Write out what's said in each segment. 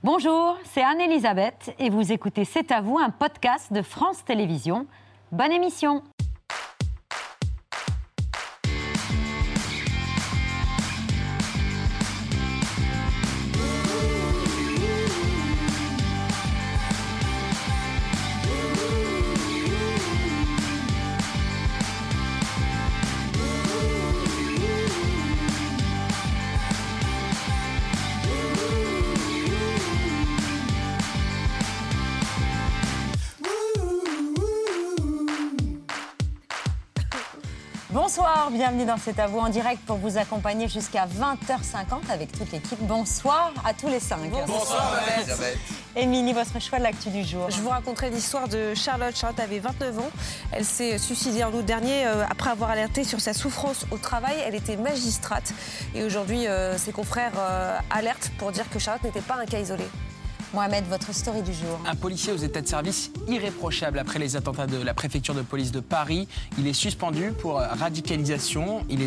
Bonjour, c'est Anne-Elisabeth et vous écoutez C'est à vous, un podcast de France Télévisions. Bonne émission. Bonsoir, bienvenue dans C'est à vous en direct pour vous accompagner jusqu'à 20h50 avec toute l'équipe. Bonsoir à tous les 5. Bonsoir Elisabeth. Émilie, votre choix de l'actu du jour. Je vous raconterai l'histoire de Charlotte. Charlotte avait 29 ans. Elle s'est suicidée en août dernier après avoir alerté sur sa souffrance au travail. Elle était magistrate. Et aujourd'hui, ses confrères alertent pour dire que Charlotte n'était pas un cas isolé. Mohamed, votre story du jour. Un policier aux états de service irréprochable après les attentats de la préfecture de police de Paris. Il est suspendu pour radicalisation. Il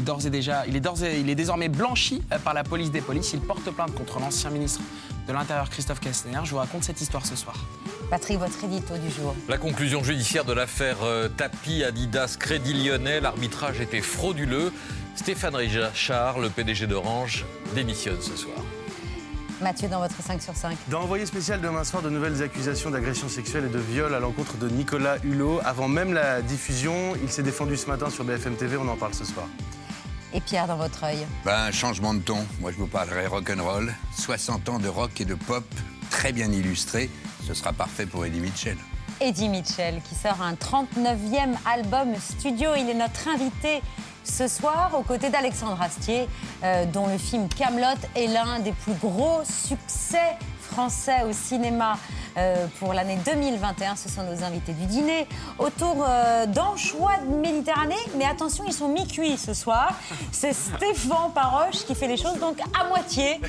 est désormais blanchi par la police des polices. Il porte plainte contre l'ancien ministre de l'Intérieur, Christophe Castaner. Je vous raconte cette histoire ce soir. Patrick, votre édito du jour. La conclusion judiciaire de l'affaire Tapie Adidas Crédit Lyonnais. L'arbitrage était frauduleux. Stéphane Richard, le PDG d'Orange, démissionne ce soir. Mathieu, dans votre 5 sur 5. Dans Envoyé spécial demain soir, de nouvelles accusations d'agression sexuelle et de viol à l'encontre de Nicolas Hulot. Avant même la diffusion, il s'est défendu ce matin sur BFM TV, on en parle ce soir. Et Pierre, dans votre œil. Un changement de ton. Moi, je vous parlerai rock'n'roll. 60 ans de rock et de pop, très bien illustré. Ce sera parfait pour Eddie Mitchell. Eddie Mitchell, qui sort un 39e album studio. Il est notre invité ce soir, aux côtés d'Alexandre Astier, dont le film Kaamelott est l'un des plus gros succès français au cinéma pour l'année 2021. Ce sont nos invités du dîner autour d'anchois de Méditerranée. Mais attention, ils sont mi-cuits ce soir. C'est Stéphane Paroche qui fait les choses donc à moitié.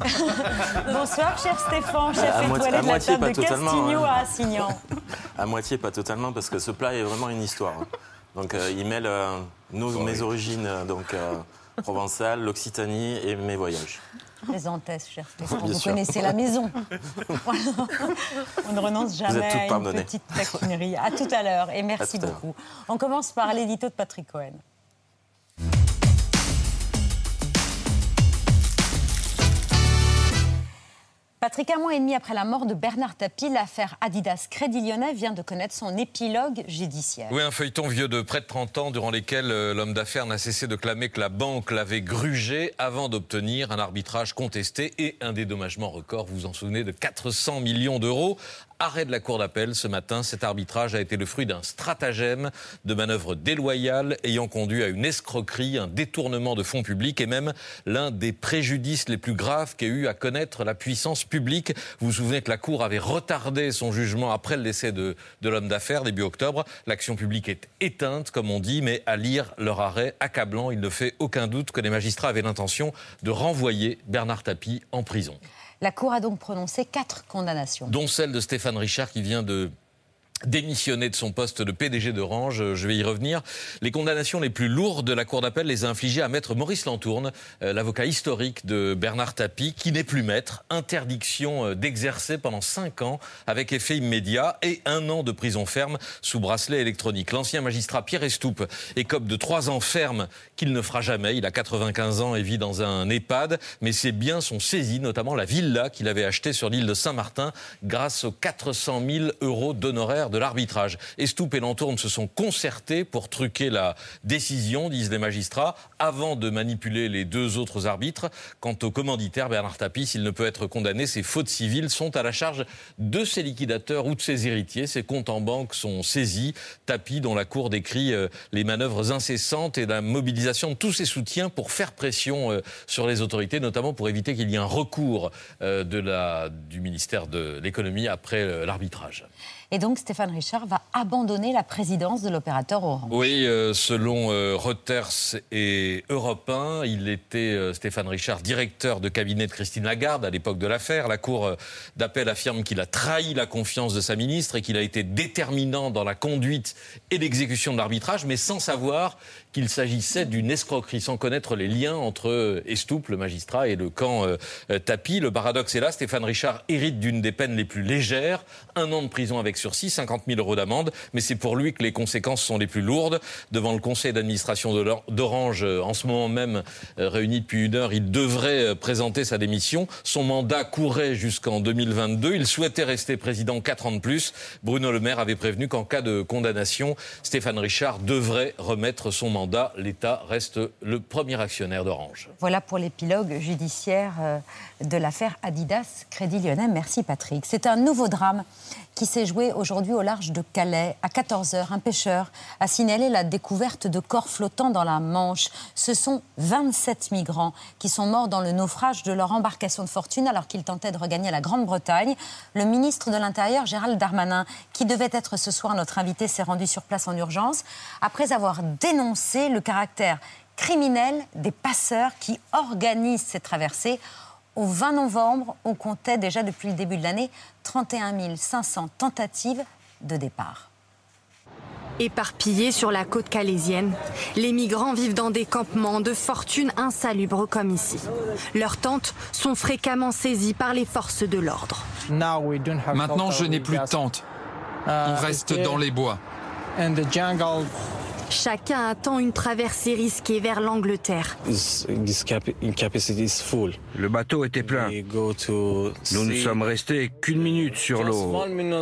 Bonsoir, chef Stéphane, chef étoilé de la table de Castigno à Assignan. À moitié, pas totalement, parce que ce plat est vraiment une histoire. Donc il mêle mes origines provençales, l'Occitanie et mes voyages. Présentesse, cher Stéphane, vous connaissez la maison. On ne renonce jamais à une petite taquinerie. À tout à l'heure et merci beaucoup. On commence par l'édito de Patrick Cohen. Patrick, un mois et demi après la mort de Bernard Tapie, l'affaire Adidas Crédit Lyonnais vient de connaître son épilogue judiciaire. Oui, un feuilleton vieux de près de 30 ans durant lesquels l'homme d'affaires n'a cessé de clamer que la banque l'avait grugé avant d'obtenir un arbitrage contesté et un dédommagement record, vous vous en souvenez, de 400 millions d'euros. Arrêt de la cour d'appel ce matin, cet arbitrage a été le fruit d'un stratagème de manœuvres déloyales ayant conduit à une escroquerie, un détournement de fonds publics et même l'un des préjudices les plus graves qu'ait eu à connaître la puissance publique. Vous vous souvenez que la cour avait retardé son jugement après le décès de l'homme d'affaires début octobre. L'action publique est éteinte, comme on dit, mais à lire leur arrêt accablant, il ne fait aucun doute que les magistrats avaient l'intention de renvoyer Bernard Tapie en prison. La Cour a donc prononcé 4 condamnations. Dont celle de Stéphane Richard qui vient de démissionné de son poste de PDG d'Orange, je vais y revenir. Les condamnations les plus lourdes de la Cour d'appel les a infligées à maître Maurice Lantourne, l'avocat historique de Bernard Tapie, qui n'est plus maître. Interdiction d'exercer pendant 5 ans avec effet immédiat et 1 an de prison ferme sous bracelet électronique. L'ancien magistrat Pierre Estoupe écope de 3 ans ferme qu'il ne fera jamais. Il a 95 ans et vit dans un EHPAD, mais ses biens sont saisis, notamment la villa qu'il avait achetée sur l'île de Saint-Martin grâce aux 400 000 € d'honoraires de l'arbitrage. Estoupe et Lantourne se sont concertés pour truquer la décision, disent les magistrats, avant de manipuler les 2 autres arbitres. Quant au commanditaire Bernard Tapie, s'il ne peut être condamné, ses fautes civiles sont à la charge de ses liquidateurs ou de ses héritiers. Ses comptes en banque sont saisis. Tapie, dont la Cour décrit les manœuvres incessantes et la mobilisation de tous ses soutiens pour faire pression sur les autorités, notamment pour éviter qu'il y ait un recours du ministère de l'économie après l'arbitrage. Et donc Stéphane Richard va abandonner la présidence de l'opérateur Orange. Oui, selon Reuters et Europe 1, il était, Stéphane Richard, directeur de cabinet de Christine Lagarde à l'époque de l'affaire. La Cour d'appel affirme qu'il a trahi la confiance de sa ministre et qu'il a été déterminant dans la conduite et l'exécution de l'arbitrage, mais sans savoir qu'il s'agissait d'une escroquerie, sans connaître les liens entre Estoupes, le magistrat, et le camp Tapie. Le paradoxe est là, Stéphane Richard hérite d'une des peines les plus légères, 1 an de prison avec sursis, 50 000 € d'amende, mais c'est pour lui que les conséquences sont les plus lourdes. Devant le conseil d'administration d'Orange, en ce moment même réuni depuis 1 heure, il devrait présenter sa démission. Son mandat courait jusqu'en 2022. Il souhaitait rester président 4 ans de plus. Bruno Le Maire avait prévenu qu'en cas de condamnation, Stéphane Richard devrait remettre son mandat. L'État reste le premier actionnaire d'Orange. Voilà pour l'épilogue judiciaire de l'affaire Adidas Crédit Lyonnais. Merci Patrick. C'est un nouveau drame qui s'est joué aujourd'hui au large de Calais. À 14h, un pêcheur a signalé la découverte de corps flottants dans la Manche. Ce sont 27 migrants qui sont morts dans le naufrage de leur embarcation de fortune alors qu'ils tentaient de regagner la Grande-Bretagne. Le ministre de l'Intérieur, Gérald Darmanin, qui devait être ce soir notre invité, s'est rendu sur place en urgence après avoir dénoncé le caractère criminel des passeurs qui organisent ces traversées. Au 20 novembre, on comptait déjà depuis le début de l'année 31 500 tentatives de départ. Éparpillés sur la côte calaisienne, les migrants vivent dans des campements de fortune insalubres comme ici. Leurs tentes sont fréquemment saisies par les forces de l'ordre. Maintenant, je n'ai plus de tente. On reste dans les bois. Chacun attend une traversée risquée vers l'Angleterre. Le bateau était plein. Nous ne sommes restés qu'1 minute sur l'eau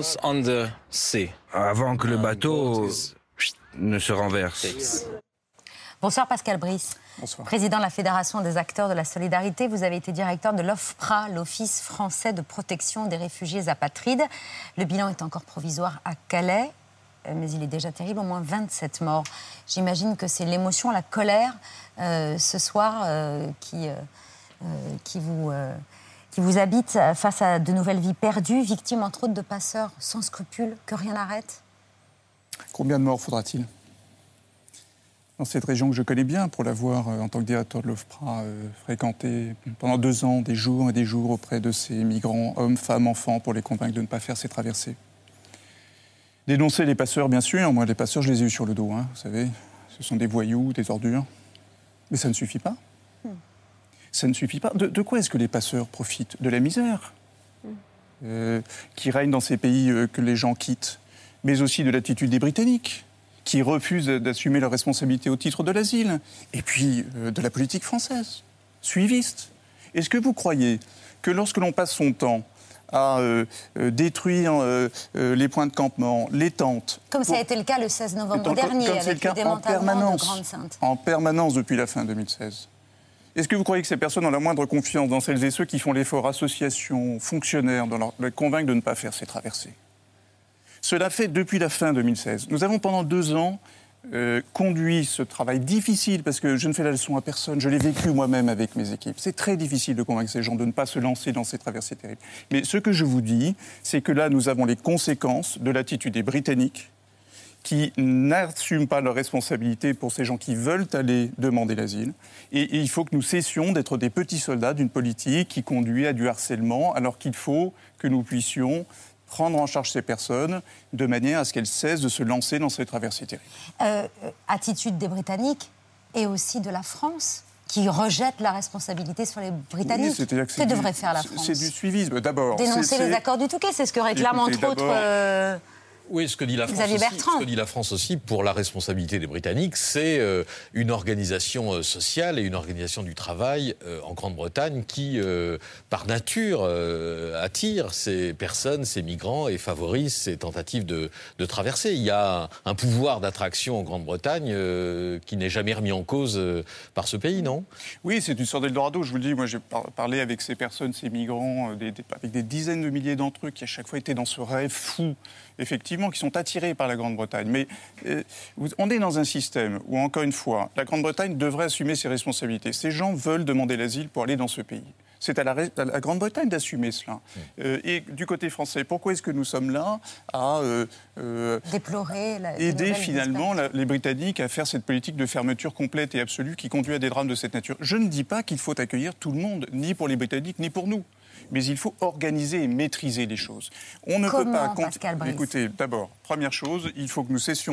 avant que le bateau ne se renverse. Bonsoir Pascal Brice. Bonsoir. Président de la Fédération des acteurs de la solidarité. Vous avez été directeur de l'OFPRA, l'Office français de protection des réfugiés apatrides. Le bilan est encore provisoire à Calais, mais il est déjà terrible, au moins 27 morts. J'imagine que c'est l'émotion, la colère, ce soir, qui vous habite face à de nouvelles vies perdues, victimes entre autres de passeurs sans scrupules, que rien n'arrête. Combien de morts faudra-t-il ? Dans cette région que je connais bien, pour l'avoir, en tant que directeur de l'OFPRA, fréquenté pendant 2 ans, des jours et des jours auprès de ces migrants, hommes, femmes, enfants, pour les convaincre de ne pas faire ces traversées. Dénoncer les passeurs, bien sûr. Moi, les passeurs, je les ai eus sur le dos, vous savez. Ce sont des voyous, des ordures. Mais ça ne suffit pas. Ça ne suffit pas. De quoi est-ce que les passeurs profitent ? De la misère qui règne dans ces pays que les gens quittent, mais aussi de l'attitude des Britanniques, qui refusent d'assumer leurs responsabilités au titre de l'asile, et puis de la politique française, suiviste. Est-ce que vous croyez que lorsque l'on passe son temps à détruire les points de campement, les tentes... Comme ça a été le cas le 16 novembre dernier, avec le démantèlement de Grande-Sainte. En permanence depuis la fin 2016. Est-ce que vous croyez que ces personnes ont la moindre confiance dans celles et ceux qui font l'effort, associations, fonctionnaires, de les convaincre de ne pas faire ces traversées ? Cela fait depuis la fin 2016. Nous avons pendant 2 ans conduit ce travail difficile, parce que je ne fais la leçon à personne, je l'ai vécu moi-même avec mes équipes. C'est très difficile de convaincre ces gens de ne pas se lancer dans ces traversées terribles. Mais ce que je vous dis, c'est que là, nous avons les conséquences de l'attitude des Britanniques qui n'assument pas leurs responsabilités pour ces gens qui veulent aller demander l'asile. Et il faut que nous cessions d'être des petits soldats d'une politique qui conduit à du harcèlement, alors qu'il faut que nous puissions prendre en charge ces personnes de manière à ce qu'elles cessent de se lancer dans ces traversées terribles. Attitude des Britanniques et aussi de la France, qui rejette la responsabilité sur les Britanniques. Oui, que devrait faire la France ? C'est du suivisme, d'abord. Dénoncer les accords du Touquet, c'est ce que réclame entre autres... Oui, ce que dit la France aussi, pour la responsabilité des Britanniques, c'est une organisation sociale et une organisation du travail en Grande-Bretagne qui, par nature, attire ces personnes, ces migrants et favorise ces tentatives de traversée. Il y a un pouvoir d'attraction en Grande-Bretagne qui n'est jamais remis en cause par ce pays, non ? Oui, c'est une sorte d'Eldorado. Je vous le dis, moi j'ai parlé avec ces personnes, ces migrants, avec des dizaines de milliers d'entre eux qui à chaque fois étaient dans ce rêve fou, effectivement, qui sont attirés par la Grande-Bretagne. Mais on est dans un système où, encore une fois, la Grande-Bretagne devrait assumer ses responsabilités. Ces gens veulent demander l'asile pour aller dans ce pays. C'est à la Grande-Bretagne d'assumer cela. Et du côté français, pourquoi est-ce que nous sommes là à déplorer aider finalement les Britanniques à faire cette politique de fermeture complète et absolue qui conduit à des drames de cette nature ? Je ne dis pas qu'il faut accueillir tout le monde, ni pour les Britanniques, ni pour nous. Mais il faut organiser et maîtriser les choses. On ne peut pas... Pascal Brice ? Écoutez, d'abord, première chose, il faut que nous cessions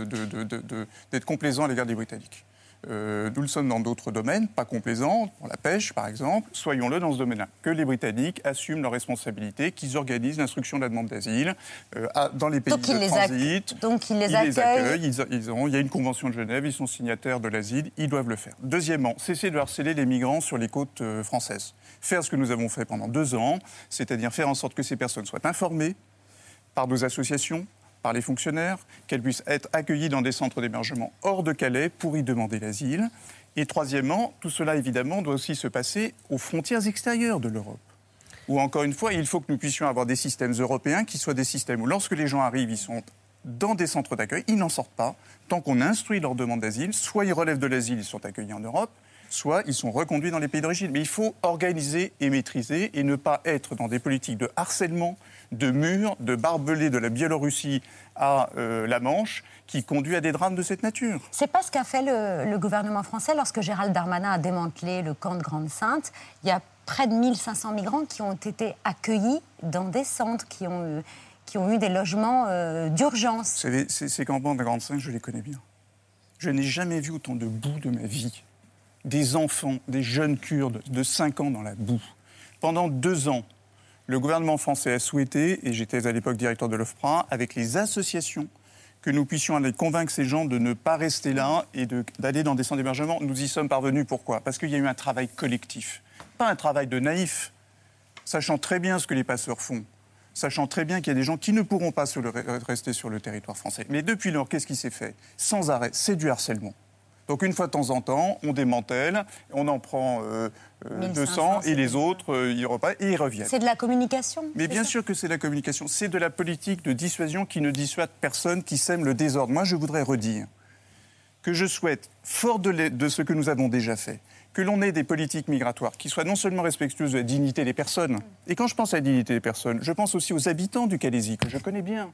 d'être complaisants à l'égard des Britanniques. Nous le sommes dans d'autres domaines, pas complaisants, pour la pêche par exemple, soyons-le dans ce domaine-là. Que les Britanniques assument leurs responsabilités, qu'ils organisent l'instruction de la demande d'asile dans les pays de transit. Donc ils les accueillent. Il y a une convention de Genève, ils sont signataires de l'asile, ils doivent le faire. Deuxièmement, cesser de harceler les migrants sur les côtes françaises. Faire ce que nous avons fait pendant 2 ans, c'est-à-dire faire en sorte que ces personnes soient informées par nos associations, par les fonctionnaires, qu'elles puissent être accueillies dans des centres d'hébergement hors de Calais pour y demander l'asile. Et troisièmement, tout cela, évidemment, doit aussi se passer aux frontières extérieures de l'Europe. Où, encore une fois, il faut que nous puissions avoir des systèmes européens qui soient des systèmes où, lorsque les gens arrivent, ils sont dans des centres d'accueil, ils n'en sortent pas. Tant qu'on instruit leur demande d'asile, soit ils relèvent de l'asile, ils sont accueillis en Europe, soit ils sont reconduits dans les pays d'origine. Mais il faut organiser et maîtriser et ne pas être dans des politiques de harcèlement, de murs, de barbelés de la Biélorussie à la Manche, qui conduit à des drames de cette nature. C'est pas ce qu'a fait le gouvernement français lorsque Gérald Darmanin a démantelé le camp de Grande-Synthe. Il y a près de 1500 migrants qui ont été accueillis dans des centres, qui ont eu des logements d'urgence. Vous savez, ces campements de Grande-Synthe, je les connais bien. Je n'ai jamais vu autant de boue de ma vie. Des enfants, des jeunes Kurdes de 5 ans dans la boue. Pendant 2 ans, le gouvernement français a souhaité, et j'étais à l'époque directeur de l'OFPRA, avec les associations, que nous puissions aller convaincre ces gens de ne pas rester là et d'aller dans des centres d'hébergement. Nous y sommes parvenus. Pourquoi ? Parce qu'il y a eu un travail collectif. Pas un travail de naïf, sachant très bien ce que les passeurs font, sachant très bien qu'il y a des gens qui ne pourront pas rester sur le territoire français. Mais depuis lors, qu'est-ce qui s'est fait ? Sans arrêt, c'est du harcèlement. Donc une fois de temps en temps, on démantèle, on en prend 200 et les autres, ils repartent et ils reviennent. C'est de la communication ? Mais bien sûr que c'est de la communication. C'est de la politique de dissuasion qui ne dissuade personne, qui sème le désordre. Moi, je voudrais redire que je souhaite, fort de ce que nous avons déjà fait, que l'on ait des politiques migratoires qui soient non seulement respectueuses de la dignité des personnes, et quand je pense à la dignité des personnes, je pense aussi aux habitants du Calaisis, que je connais bien,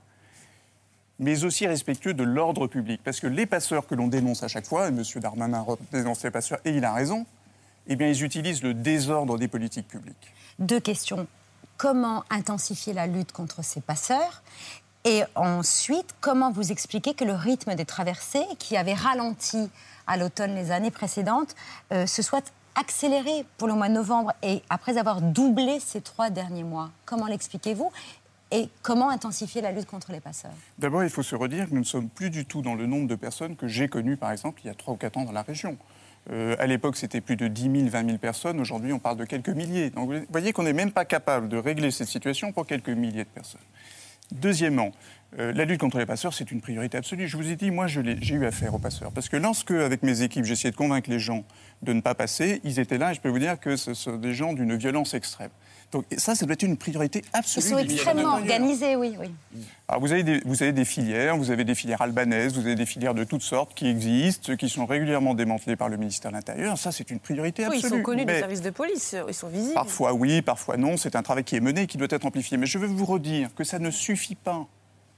mais aussi respectueux de l'ordre public. Parce que les passeurs que l'on dénonce à chaque fois, et M. Darmanin dénonce les passeurs, et il a raison, eh bien, ils utilisent le désordre des politiques publiques. 2 questions. Comment intensifier la lutte contre ces passeurs ? Et ensuite, comment vous expliquer que le rythme des traversées, qui avait ralenti à l'automne les années précédentes, se soit accéléré pour le mois de novembre, et après avoir doublé ces 3 derniers mois ? Comment l'expliquez-vous ? Et comment intensifier la lutte contre les passeurs ? D'abord, il faut se redire que nous ne sommes plus du tout dans le nombre de personnes que j'ai connues, par exemple, il y a 3 ou 4 ans dans la région. À l'époque, c'était plus de 10 000, 20 000 personnes. Aujourd'hui, on parle de quelques milliers. Donc, vous voyez qu'on n'est même pas capable de régler cette situation pour quelques milliers de personnes. Deuxièmement, la lutte contre les passeurs, c'est une priorité absolue. Je vous ai dit, moi, j'ai eu affaire aux passeurs. Parce que lorsque, avec mes équipes, j'essayais de convaincre les gens de ne pas passer, ils étaient là, et je peux vous dire que ce sont des gens d'une violence extrême. Donc ça doit être une priorité absolue. Ils sont extrêmement organisés, oui. Alors vous avez des filières, vous avez des filières albanaises, vous avez des filières de toutes sortes qui existent, qui sont régulièrement démantelées par le ministère de l'Intérieur. Ça, c'est une priorité absolue. Oui, ils sont connus des services de police, ils sont visibles. Parfois oui, parfois non. C'est un travail qui est mené et qui doit être amplifié. Mais je veux vous redire que ça ne suffit pas.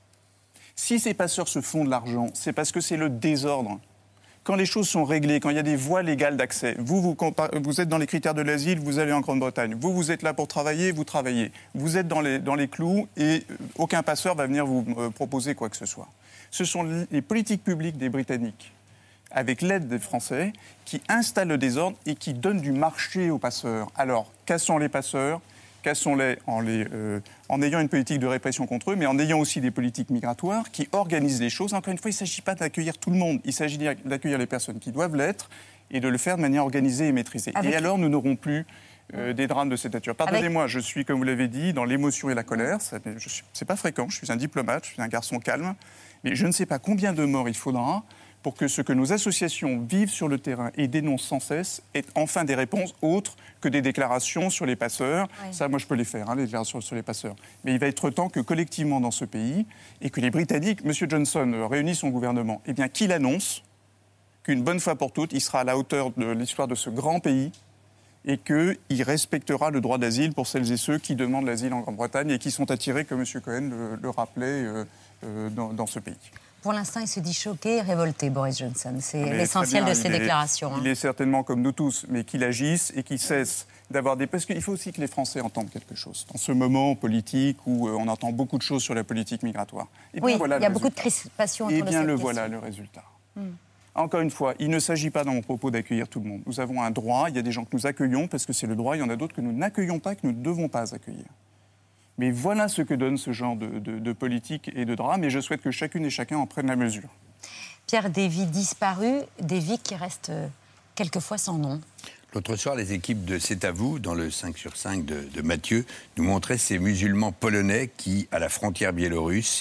Si ces passeurs se font de l'argent, c'est parce que c'est le désordre. Quand les choses sont réglées, quand il y a des voies légales d'accès, vous êtes dans les critères de l'asile, vous allez en Grande-Bretagne. Vous êtes là pour travailler, vous travaillez. Vous êtes dans les clous et aucun passeur va venir vous proposer quoi que ce soit. Ce sont les politiques publiques des Britanniques, avec l'aide des Français, qui installent le désordre et qui donnent du marché aux passeurs. Alors, cassons les passeurs, cassons-les en ayant une politique de répression contre eux, mais en ayant aussi des politiques migratoires qui organisent les choses. Encore une fois, il ne s'agit pas d'accueillir tout le monde, il s'agit d'accueillir les personnes qui doivent l'être et de le faire de manière organisée et maîtrisée. Et alors, nous n'aurons plus des drames de cette nature. Pardonnez-moi, je suis, comme vous l'avez dit, dans l'émotion et la colère. C'est pas fréquent, je suis un diplomate, je suis un garçon calme, mais je ne sais pas combien de morts il faudra pour que ce que nos associations vivent sur le terrain et dénoncent sans cesse ait enfin des réponses autres que des déclarations sur les passeurs. Oui. Ça, moi, je peux les faire, les déclarations sur les passeurs. Mais il va être temps que, collectivement, dans ce pays, et que les Britanniques, M. Johnson réunisse son gouvernement, eh bien, qu'il annonce qu'une bonne fois pour toutes, il sera à la hauteur de l'histoire de ce grand pays et qu'il respectera le droit d'asile pour celles et ceux qui demandent l'asile en Grande-Bretagne et qui sont attirés, comme M. Cohen le rappelait, dans ce pays. Pour l'instant, il se dit choqué et révolté, Boris Johnson. C'est l'essentiel de ses déclarations. Il est certainement comme nous tous, mais qu'il agisse et qu'il cesse d'avoir des... Parce qu'il faut aussi que les Français entendent quelque chose. Dans ce moment politique où on entend beaucoup de choses sur la politique migratoire. Et oui, voilà, il y a beaucoup de crispation autour de cette question. Voilà le résultat. Encore une fois, il ne s'agit pas dans mon propos d'accueillir tout le monde. Nous avons un droit, il y a des gens que nous accueillons parce que c'est le droit, il y en a d'autres que nous n'accueillons pas, que nous ne devons pas accueillir. Mais voilà ce que donne ce genre de politique et de drame, et je souhaite que chacune et chacun en prenne la mesure. Pierre, des vies disparues, des vies qui restent quelquefois sans nom. L'autre soir, les équipes de C'est à vous, dans le 5 sur 5 de Mathieu, nous montraient ces musulmans polonais qui, à la frontière biélorusse,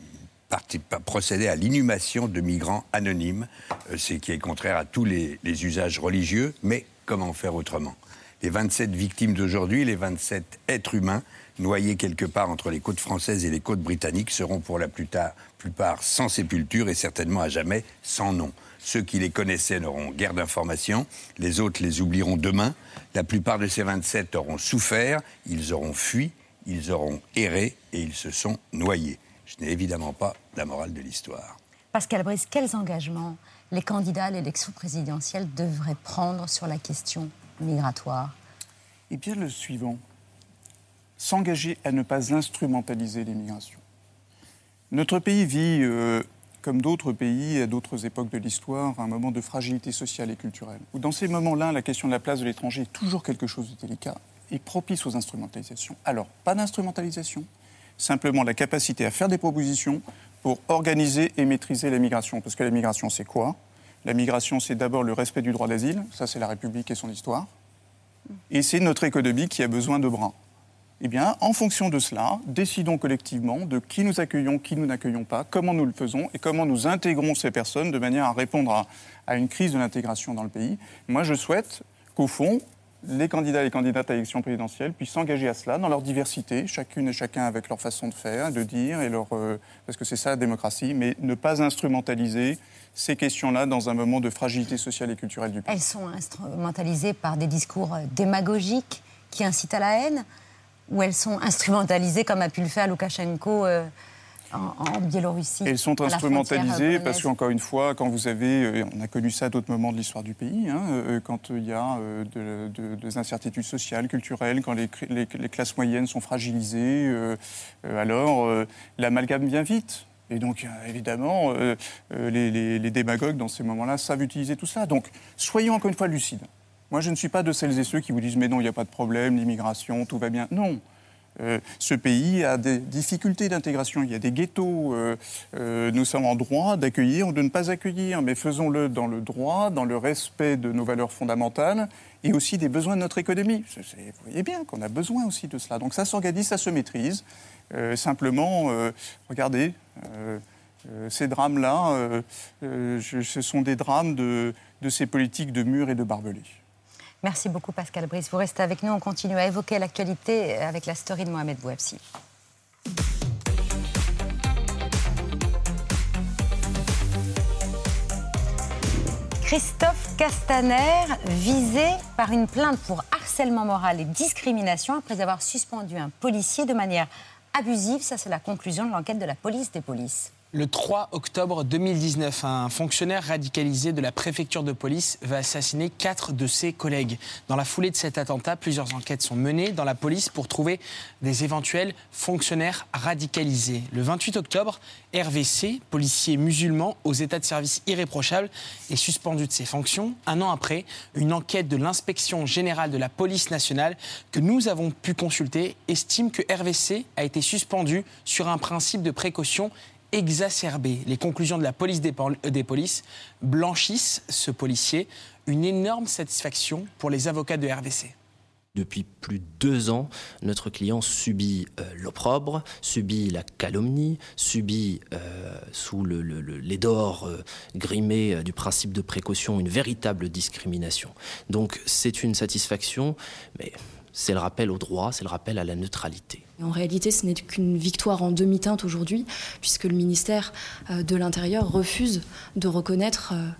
procédaient à l'inhumation de migrants anonymes, ce qui est contraire à tous les usages religieux, mais comment faire autrement ? Les 27 victimes d'aujourd'hui, les 27 êtres humains noyés quelque part entre les côtes françaises et les côtes britanniques seront pour la plupart sans sépulture et certainement à jamais sans nom. Ceux qui les connaissaient n'auront guère d'informations, les autres les oublieront demain. La plupart de ces 27 auront souffert, ils auront fui, ils auront erré et ils se sont noyés. Je n'ai évidemment pas la morale de l'histoire. Pascal Brice, quels engagements les candidats à l'élection présidentielle devraient prendre sur la question migratoire ? Eh bien, le suivant. S'engager à ne pas instrumentaliser l'immigration. Notre pays vit, comme d'autres pays à d'autres époques de l'histoire, un moment de fragilité sociale et culturelle. Où dans ces moments-là, la question de la place de l'étranger est toujours quelque chose de délicat et propice aux instrumentalisations. Alors, pas d'instrumentalisation, simplement la capacité à faire des propositions pour organiser et maîtriser la migration. Parce que la migration, c'est quoi ? La migration, c'est d'abord le respect du droit d'asile, ça c'est la République et son histoire, et c'est notre économie qui a besoin de bras. Eh bien, en fonction de cela, décidons collectivement de qui nous accueillons, qui nous n'accueillons pas, comment nous le faisons et comment nous intégrons ces personnes de manière à répondre à une crise de l'intégration dans le pays. Moi, je souhaite qu'au fond, les candidats et les candidates à l'élection présidentielle puissent s'engager à cela dans leur diversité, chacune et chacun avec leur façon de faire, de dire, et parce que c'est ça la démocratie, mais ne pas instrumentaliser ces questions-là dans un moment de fragilité sociale et culturelle du pays. Elles sont instrumentalisées par des discours démagogiques qui incitent à la haine, ou elles sont instrumentalisées comme a pu le faire Loukachenko en Biélorussie? Elles sont instrumentalisées parce qu'encore une fois, quand vous avez, on a connu ça à d'autres moments de l'histoire du pays, quand il y a des incertitudes sociales, culturelles, quand les classes moyennes sont fragilisées, alors l'amalgame vient vite. Et donc, évidemment, les démagogues, dans ces moments-là, savent utiliser tout cela. Donc, soyons encore une fois lucides. Moi, je ne suis pas de celles et ceux qui vous disent « mais non, il n'y a pas de problème, l'immigration, tout va bien ». Non. Ce pays a des difficultés d'intégration, il y a des ghettos. Nous sommes en droit d'accueillir ou de ne pas accueillir, mais faisons-le dans le droit, dans le respect de nos valeurs fondamentales et aussi des besoins de notre économie. Vous voyez bien qu'on a besoin aussi de cela. Donc ça s'organise, ça se maîtrise. Simplement, regardez, ces drames-là, ce sont des drames de ces politiques de murs et de barbelés. Merci beaucoup Pascal Brice. Vous restez avec nous, on continue à évoquer l'actualité avec la story de Mohamed Bouabsi. Christophe Castaner, visé par une plainte pour harcèlement moral et discrimination après avoir suspendu un policier de manière abusive. Ça, c'est la conclusion de l'enquête de la police des polices. Le 3 octobre 2019, un fonctionnaire radicalisé de la préfecture de police va assassiner 4 de ses collègues. Dans la foulée de cet attentat, plusieurs enquêtes sont menées dans la police pour trouver des éventuels fonctionnaires radicalisés. Le 28 octobre, Hervé C., policier musulman aux états de service irréprochables, est suspendu de ses fonctions. Un an après, une enquête de l'inspection générale de la police nationale que nous avons pu consulter estime que Hervé C. a été suspendu sur un principe de précaution exacerbé. Les conclusions de la police des polices blanchissent ce policier. Une énorme satisfaction pour les avocats de RVC. Depuis plus de 2 ans, notre client subit l'opprobre, subit la calomnie, subit sous les dehors grimés du principe de précaution une véritable discrimination. Donc c'est une satisfaction, mais c'est le rappel au droit, c'est le rappel à la neutralité. En réalité, ce n'est qu'une victoire en demi-teinte aujourd'hui, puisque le ministère de l'Intérieur refuse de reconnaître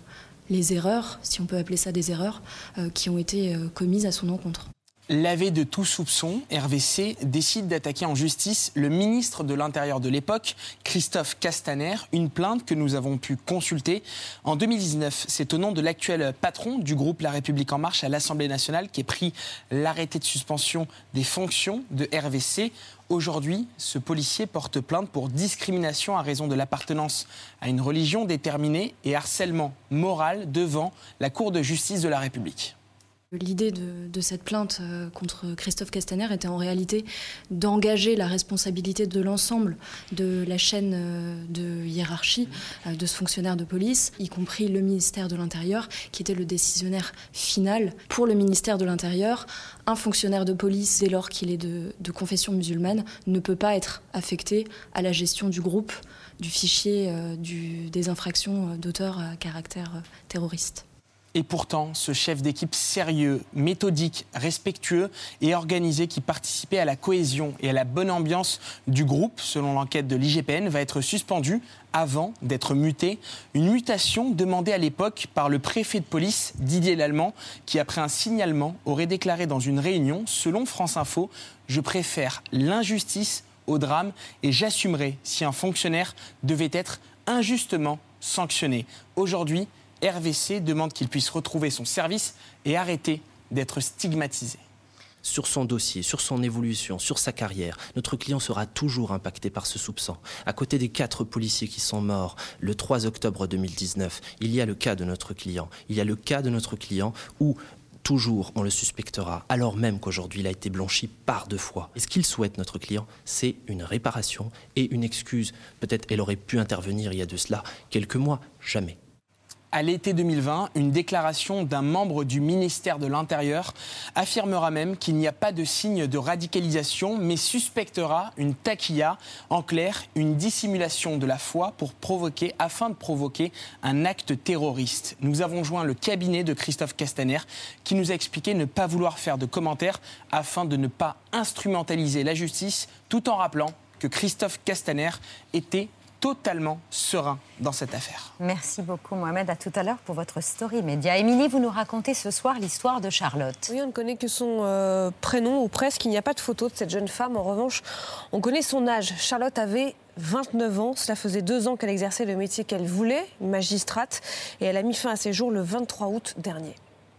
les erreurs, si on peut appeler ça des erreurs, qui ont été commises à son encontre. Lavé de tout soupçon, Hervé C. décide d'attaquer en justice le ministre de l'Intérieur de l'époque, Christophe Castaner, une plainte que nous avons pu consulter. En 2019, c'est au nom de l'actuel patron du groupe La République En Marche à l'Assemblée nationale qu'est pris l'arrêté de suspension des fonctions de Hervé C. Aujourd'hui, ce policier porte plainte pour discrimination à raison de l'appartenance à une religion déterminée et harcèlement moral devant la Cour de justice de la République. L'idée de cette plainte contre Christophe Castaner était en réalité d'engager la responsabilité de l'ensemble de la chaîne de hiérarchie de ce fonctionnaire de police, y compris le ministère de l'Intérieur, qui était le décisionnaire final. Pour le ministère de l'Intérieur, un fonctionnaire de police, dès lors qu'il est de confession musulmane, ne peut pas être affecté à la gestion du groupe, du fichier des infractions d'auteurs à caractère terroriste. Et pourtant, ce chef d'équipe sérieux, méthodique, respectueux et organisé qui participait à la cohésion et à la bonne ambiance du groupe, selon l'enquête de l'IGPN, va être suspendu avant d'être muté. Une mutation demandée à l'époque par le préfet de police, Didier Lallemand, qui, après un signalement, aurait déclaré dans une réunion, selon France Info, « Je préfère l'injustice au drame et j'assumerai si un fonctionnaire devait être injustement sanctionné. » Aujourd'hui, Hervé C. demande qu'il puisse retrouver son service et arrêter d'être stigmatisé. Sur son dossier, sur son évolution, sur sa carrière, notre client sera toujours impacté par ce soupçon. À côté des 4 policiers qui sont morts le 3 octobre 2019, il y a le cas de notre client. Il y a le cas de notre client où toujours on le suspectera, alors même qu'aujourd'hui il a été blanchi par 2 fois. Et ce qu'il souhaite, notre client, c'est une réparation et une excuse. Peut-être elle aurait pu intervenir il y a de cela quelques mois, jamais. À l'été 2020, une déclaration d'un membre du ministère de l'Intérieur affirmera même qu'il n'y a pas de signe de radicalisation, mais suspectera une taquilla, en clair, une dissimulation de la foi afin de provoquer un acte terroriste. Nous avons joint le cabinet de Christophe Castaner qui nous a expliqué ne pas vouloir faire de commentaires afin de ne pas instrumentaliser la justice, tout en rappelant que Christophe Castaner était totalement serein dans cette affaire. Merci beaucoup Mohamed, à tout à l'heure pour votre story média. Émilie, vous nous racontez ce soir l'histoire de Charlotte. Oui, on ne connaît que son prénom ou presque, il n'y a pas de photo de cette jeune femme. En revanche, on connaît son âge. Charlotte avait 29 ans, cela faisait 2 ans qu'elle exerçait le métier qu'elle voulait, magistrate, et elle a mis fin à ses jours le 23 août dernier.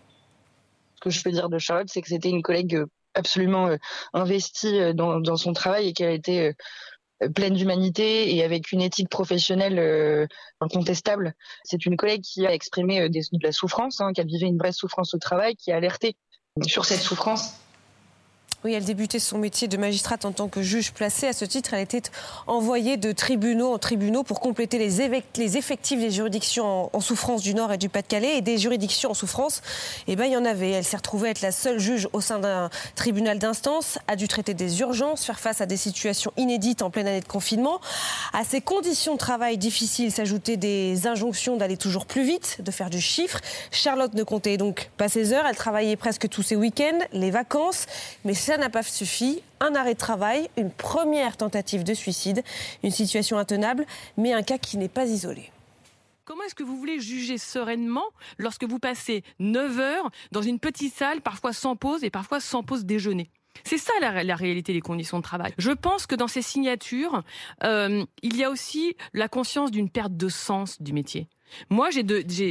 Ce que je peux dire de Charlotte, c'est que c'était une collègue absolument investie dans son travail et qu'elle était pleine d'humanité et avec une éthique professionnelle incontestable. C'est une collègue qui a exprimé de la souffrance, qui a vécu une vraie souffrance au travail, qui a alerté sur cette souffrance. Oui, elle débutait son métier de magistrate en tant que juge placée. À ce titre, elle était envoyée de tribunaux en tribunaux pour compléter les effectifs des juridictions en souffrance du Nord et du Pas-de-Calais. Et des juridictions en souffrance, il y en avait. Elle s'est retrouvée être la seule juge au sein d'un tribunal d'instance, a dû traiter des urgences, faire face à des situations inédites en pleine année de confinement. À ces conditions de travail difficiles s'ajoutaient des injonctions d'aller toujours plus vite, de faire du chiffre. Charlotte ne comptait donc pas ses heures. Elle travaillait presque tous ses week-ends, les vacances. Mais ça n'a pas suffi. Un arrêt de travail, une première tentative de suicide, une situation intenable, mais un cas qui n'est pas isolé. Comment est-ce que vous voulez juger sereinement lorsque vous passez 9 heures dans une petite salle, parfois sans pause et parfois sans pause déjeuner ? C'est ça la réalité des conditions de travail. Je pense que dans ces signatures, il y a aussi la conscience d'une perte de sens du métier. Moi, j'ai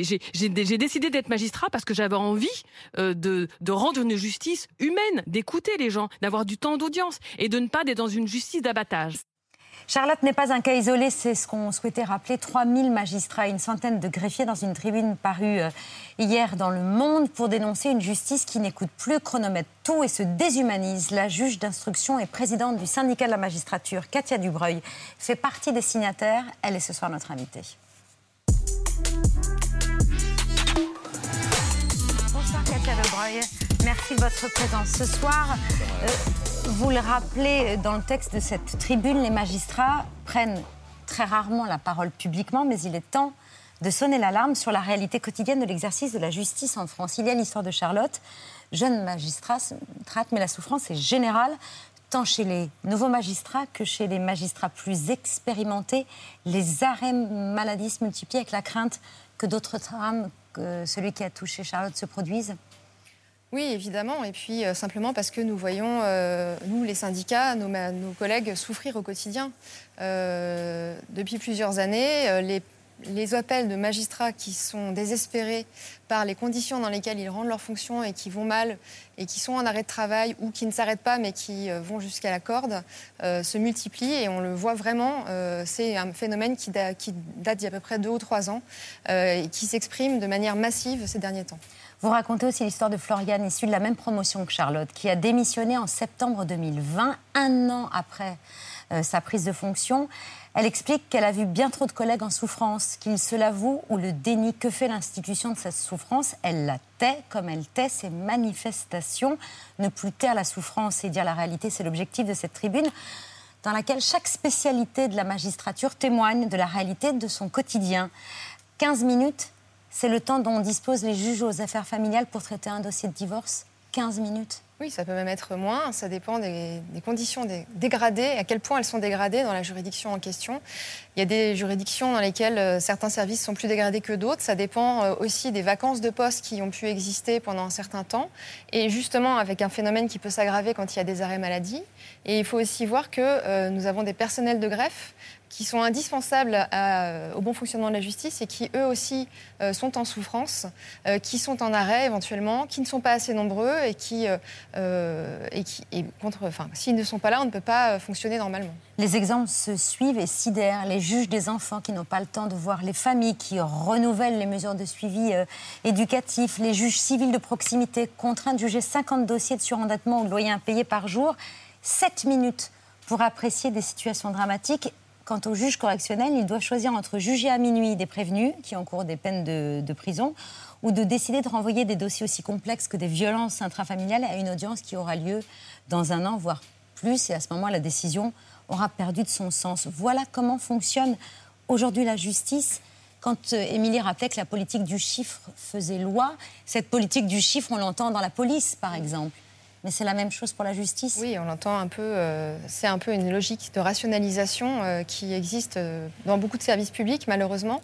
décidé d'être magistrat parce que j'avais envie de rendre une justice humaine, d'écouter les gens, d'avoir du temps d'audience et de ne pas être dans une justice d'abattage. Charlotte n'est pas un cas isolé, c'est ce qu'on souhaitait rappeler. 3000 magistrats et une centaine de greffiers dans une tribune parue hier dans Le Monde pour dénoncer une justice qui n'écoute plus, chronomètre tout et se déshumanise. La juge d'instruction et présidente du syndicat de la magistrature, Katia Dubreuil, fait partie des signataires. Elle est ce soir notre invitée. Bonsoir Katia Dubreuil, merci de votre présence. Ce soir, vous le rappelez dans le texte de cette tribune, les magistrats prennent très rarement la parole publiquement, mais il est temps de sonner l'alarme sur la réalité quotidienne de l'exercice de la justice en France. Il y a l'histoire de Charlotte, jeune magistrate, mais la souffrance est générale, tant chez les nouveaux magistrats que chez les magistrats plus expérimentés. Les arrêts maladie se multiplient avec la crainte que d'autres drames celui qui a touché Charlotte se produise ? Oui, évidemment. Et puis simplement parce que nous voyons, nous, les syndicats, nos collègues souffrir au quotidien. Depuis plusieurs années, les appels de magistrats qui sont désespérés par les conditions dans lesquelles ils rendent leurs fonctions et qui vont mal et qui sont en arrêt de travail ou qui ne s'arrêtent pas mais qui vont jusqu'à la corde se multiplient et on le voit vraiment. C'est un phénomène qui date d'il y a à peu près 2 ou 3 ans et qui s'exprime de manière massive ces derniers temps. Vous racontez aussi l'histoire de Floriane, issue de la même promotion que Charlotte, qui a démissionné en septembre 2020, 1 an après sa prise de fonction. Elle explique qu'elle a vu bien trop de collègues en souffrance, qu'ils se l'avouent ou le dénient. Que fait l'institution de cette souffrance ? Elle la tait, comme elle tait ses manifestations. Ne plus taire la souffrance et dire la réalité, c'est l'objectif de cette tribune, dans laquelle chaque spécialité de la magistrature témoigne de la réalité de son quotidien. 15 minutes, c'est le temps dont disposent les juges aux affaires familiales pour traiter un dossier de divorce. 15 minutes. Oui, ça peut même être moins. Ça dépend des conditions dégradées, à quel point elles sont dégradées dans la juridiction en question. Il y a des juridictions dans lesquelles certains services sont plus dégradés que d'autres. Ça dépend aussi des vacances de poste qui ont pu exister pendant un certain temps. Et justement, avec un phénomène qui peut s'aggraver quand il y a des arrêts maladie. Et il faut aussi voir que nous avons des personnels de greffe qui sont indispensables au bon fonctionnement de la justice et qui, eux aussi, sont en souffrance, qui sont en arrêt éventuellement, qui ne sont pas assez nombreux et s'ils ne sont pas là, on ne peut pas fonctionner normalement. Les exemples se suivent et sidèrent. Les juges des enfants qui n'ont pas le temps de voir les familles, qui renouvellent les mesures de suivi éducatif, les juges civils de proximité, contraints de juger 50 dossiers de surendettement ou de loyer impayé par jour, 7 minutes pour apprécier des situations dramatiques. Quant aux juges correctionnels, ils doivent choisir entre juger à minuit des prévenus qui encourent des peines de prison ou de décider de renvoyer des dossiers aussi complexes que des violences intrafamiliales à une audience qui aura lieu dans 1 an, voire plus. Et à ce moment, la décision aura perdu de son sens. Voilà comment fonctionne aujourd'hui la justice. Quand Émilie rappelait que la politique du chiffre faisait loi, cette politique du chiffre, on l'entend dans la police, par exemple. Mais c'est la même chose pour la justice ? Oui, on l'entend un peu. C'est un peu une logique de rationalisation qui existe dans beaucoup de services publics, malheureusement.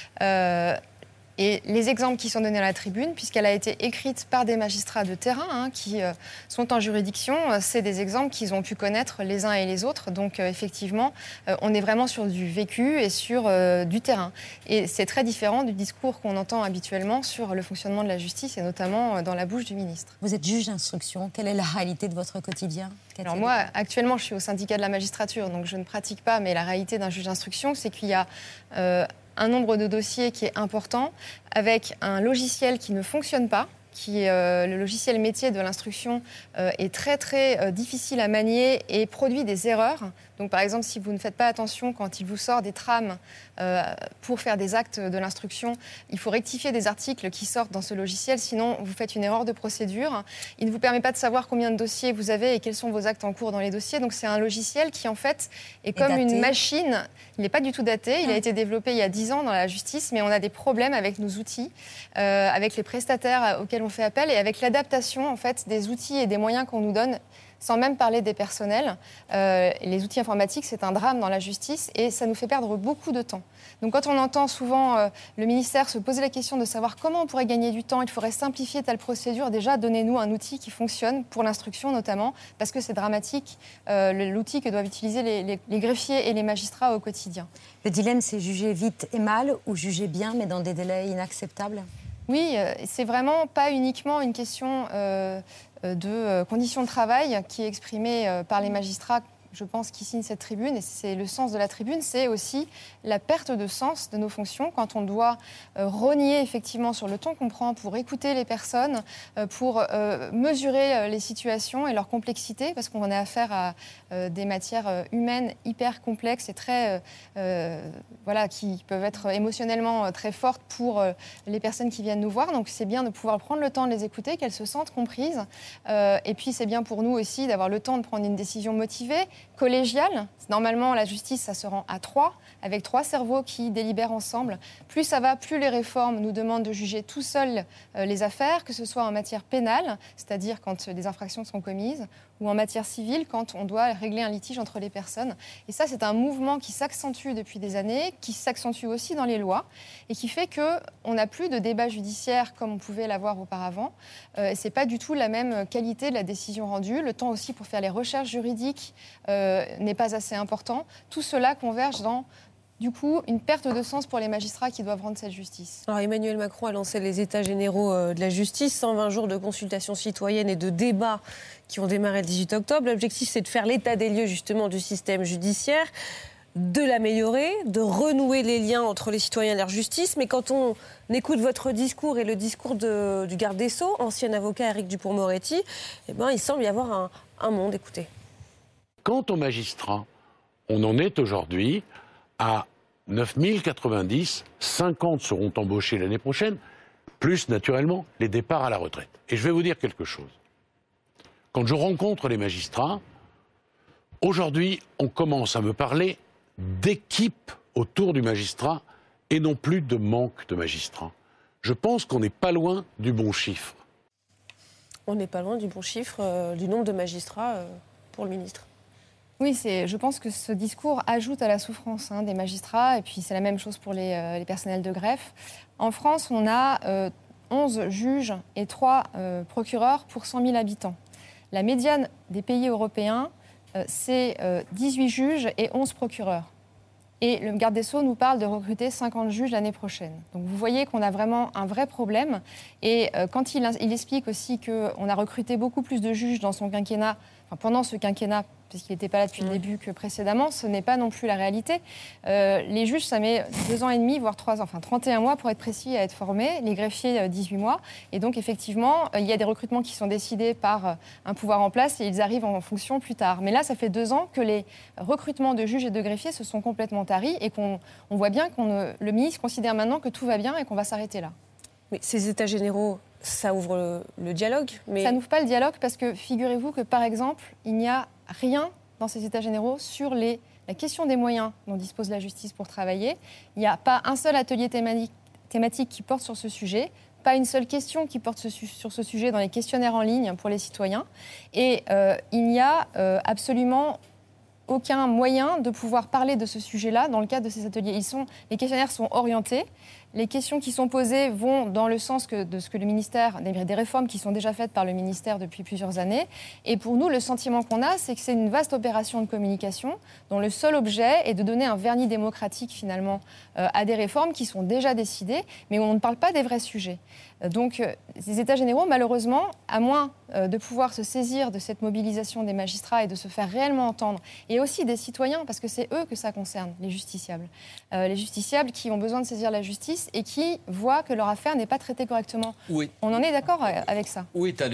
Et les exemples qui sont donnés à la tribune, puisqu'elle a été écrite par des magistrats de terrain qui sont en juridiction, c'est des exemples qu'ils ont pu connaître les uns et les autres. Donc effectivement, on est vraiment sur du vécu et sur du terrain. Et c'est très différent du discours qu'on entend habituellement sur le fonctionnement de la justice et notamment dans la bouche du ministre. Vous êtes juge d'instruction. Quelle est la réalité de votre quotidien ? Alors moi, actuellement, je suis au syndicat de la magistrature, donc je ne pratique pas, mais la réalité d'un juge d'instruction, c'est qu'il y a un nombre de dossiers qui est important, avec un logiciel qui ne fonctionne pas, le logiciel métier de l'instruction est très très difficile à manier et produit des erreurs. Donc par exemple, si vous ne faites pas attention quand il vous sort des trames pour faire des actes de l'instruction, il faut rectifier des articles qui sortent dans ce logiciel, sinon vous faites une erreur de procédure. Il ne vous permet pas de savoir combien de dossiers vous avez et quels sont vos actes en cours dans les dossiers. Donc c'est un logiciel qui en fait est comme daté. Une machine. Il n'est pas du tout daté. Il a été développé il y a 10 ans dans la justice, mais on a des problèmes avec nos outils, avec les prestataires auxquels on fait appel et avec l'adaptation en fait des outils et des moyens qu'on nous donne. Sans même parler des personnels. Les outils informatiques, c'est un drame dans la justice et ça nous fait perdre beaucoup de temps. Donc quand on entend souvent le ministère se poser la question de savoir comment on pourrait gagner du temps, il faudrait simplifier telle procédure, déjà donnez-nous un outil qui fonctionne pour l'instruction notamment, parce que c'est dramatique l'outil que doivent utiliser les greffiers et les magistrats au quotidien. Le dilemme, c'est juger vite et mal ou juger bien mais dans des délais inacceptables ? Oui, c'est vraiment pas uniquement une question de conditions de travail qui est exprimée par les magistrats, je pense, qui signent cette tribune. Et c'est le sens de la tribune, c'est aussi la perte de sens de nos fonctions quand on doit rogner effectivement sur le temps qu'on prend pour écouter les personnes, pour mesurer les situations et leur complexité, parce qu'on a affaire à des matières humaines hyper complexes et très, qui peuvent être émotionnellement très fortes pour les personnes qui viennent nous voir. Donc c'est bien de pouvoir prendre le temps de les écouter, qu'elles se sentent comprises. Et puis c'est bien pour nous aussi d'avoir le temps de prendre une décision motivée, collégiale. Normalement, la justice, ça se rend à 3, avec 3 cerveaux qui délibèrent ensemble. Plus ça va, plus les réformes nous demandent de juger tout seuls les affaires, que ce soit en matière pénale, c'est-à-dire quand des infractions sont commises, ou en matière civile quand on doit régler un litige entre les personnes. Et ça, c'est un mouvement qui s'accentue depuis des années, qui s'accentue aussi dans les lois et qui fait qu'on n'a plus de débat judiciaire comme on pouvait l'avoir auparavant. Et ce n'est pas du tout la même qualité de la décision rendue. Le temps aussi pour faire les recherches juridiques n'est pas assez important. Tout cela converge dans... Du coup, une perte de sens pour les magistrats qui doivent rendre cette justice. Alors Emmanuel Macron a lancé les États généraux de la justice, 120 jours de consultation citoyenne et de débats qui ont démarré le 18 octobre. L'objectif, c'est de faire l'état des lieux justement du système judiciaire, de l'améliorer, de renouer les liens entre les citoyens et leur justice. Mais quand on écoute votre discours et le discours du garde des Sceaux, ancien avocat Éric Dupond-Moretti, il semble y avoir un monde. Écoutez. Quant aux magistrats, on en est aujourd'hui à 9090, 50 seront embauchés l'année prochaine, plus naturellement les départs à la retraite. Et je vais vous dire quelque chose. Quand je rencontre les magistrats, aujourd'hui, on commence à me parler d'équipe autour du magistrat et non plus de manque de magistrats. Je pense qu'on n'est pas loin du bon chiffre. On n'est pas loin du bon chiffre du nombre de magistrats pour le ministre. Oui, je pense que ce discours ajoute à la souffrance des magistrats, et puis c'est la même chose pour les personnels de greffe. En France, on a 11 juges et 3 procureurs pour 100 000 habitants. La médiane des pays européens, c'est 18 juges et 11 procureurs. Et le garde des Sceaux nous parle de recruter 50 juges l'année prochaine. Donc vous voyez qu'on a vraiment un vrai problème. Et quand il explique aussi qu'on a recruté beaucoup plus de juges dans son quinquennat, pendant ce quinquennat, puisqu'il n'était pas là depuis le début que précédemment, ce n'est pas non plus la réalité. Les juges, ça met 2 ans et demi, voire 3 ans, enfin 31 mois pour être précis à être formés, les greffiers 18 mois. Et donc effectivement, il y a des recrutements qui sont décidés par un pouvoir en place et ils arrivent en fonction plus tard. Mais là, ça fait 2 ans que les recrutements de juges et de greffiers se sont complètement taris et qu'on voit bien le ministre considère maintenant que tout va bien et qu'on va s'arrêter là. Mais ces états généraux, ça ouvre le dialogue, mais... Ça n'ouvre pas le dialogue parce que figurez-vous que, par exemple, il n'y a rien dans ces états généraux sur la question des moyens dont dispose la justice pour travailler. Il n'y a pas un seul atelier thématique qui porte sur ce sujet, pas une seule question qui porte sur ce sujet dans les questionnaires en ligne pour les citoyens. Et il n'y a absolument aucun moyen de pouvoir parler de ce sujet-là dans le cadre de ces ateliers. Les questionnaires sont orientés. Les questions qui sont posées vont dans le sens de ce que le ministère, des réformes qui sont déjà faites par le ministère depuis plusieurs années. Et pour nous, le sentiment qu'on a, c'est que c'est une vaste opération de communication dont le seul objet est de donner un vernis démocratique finalement à des réformes qui sont déjà décidées, mais où on ne parle pas des vrais sujets. Donc, ces États généraux, malheureusement, à moins de pouvoir se saisir de cette mobilisation des magistrats et de se faire réellement entendre, et aussi des citoyens, parce que c'est eux que ça concerne, les justiciables. Les justiciables qui ont besoin de saisir la justice et qui voient que leur affaire n'est pas traitée correctement. Oui. On en est d'accord avec ça. Où est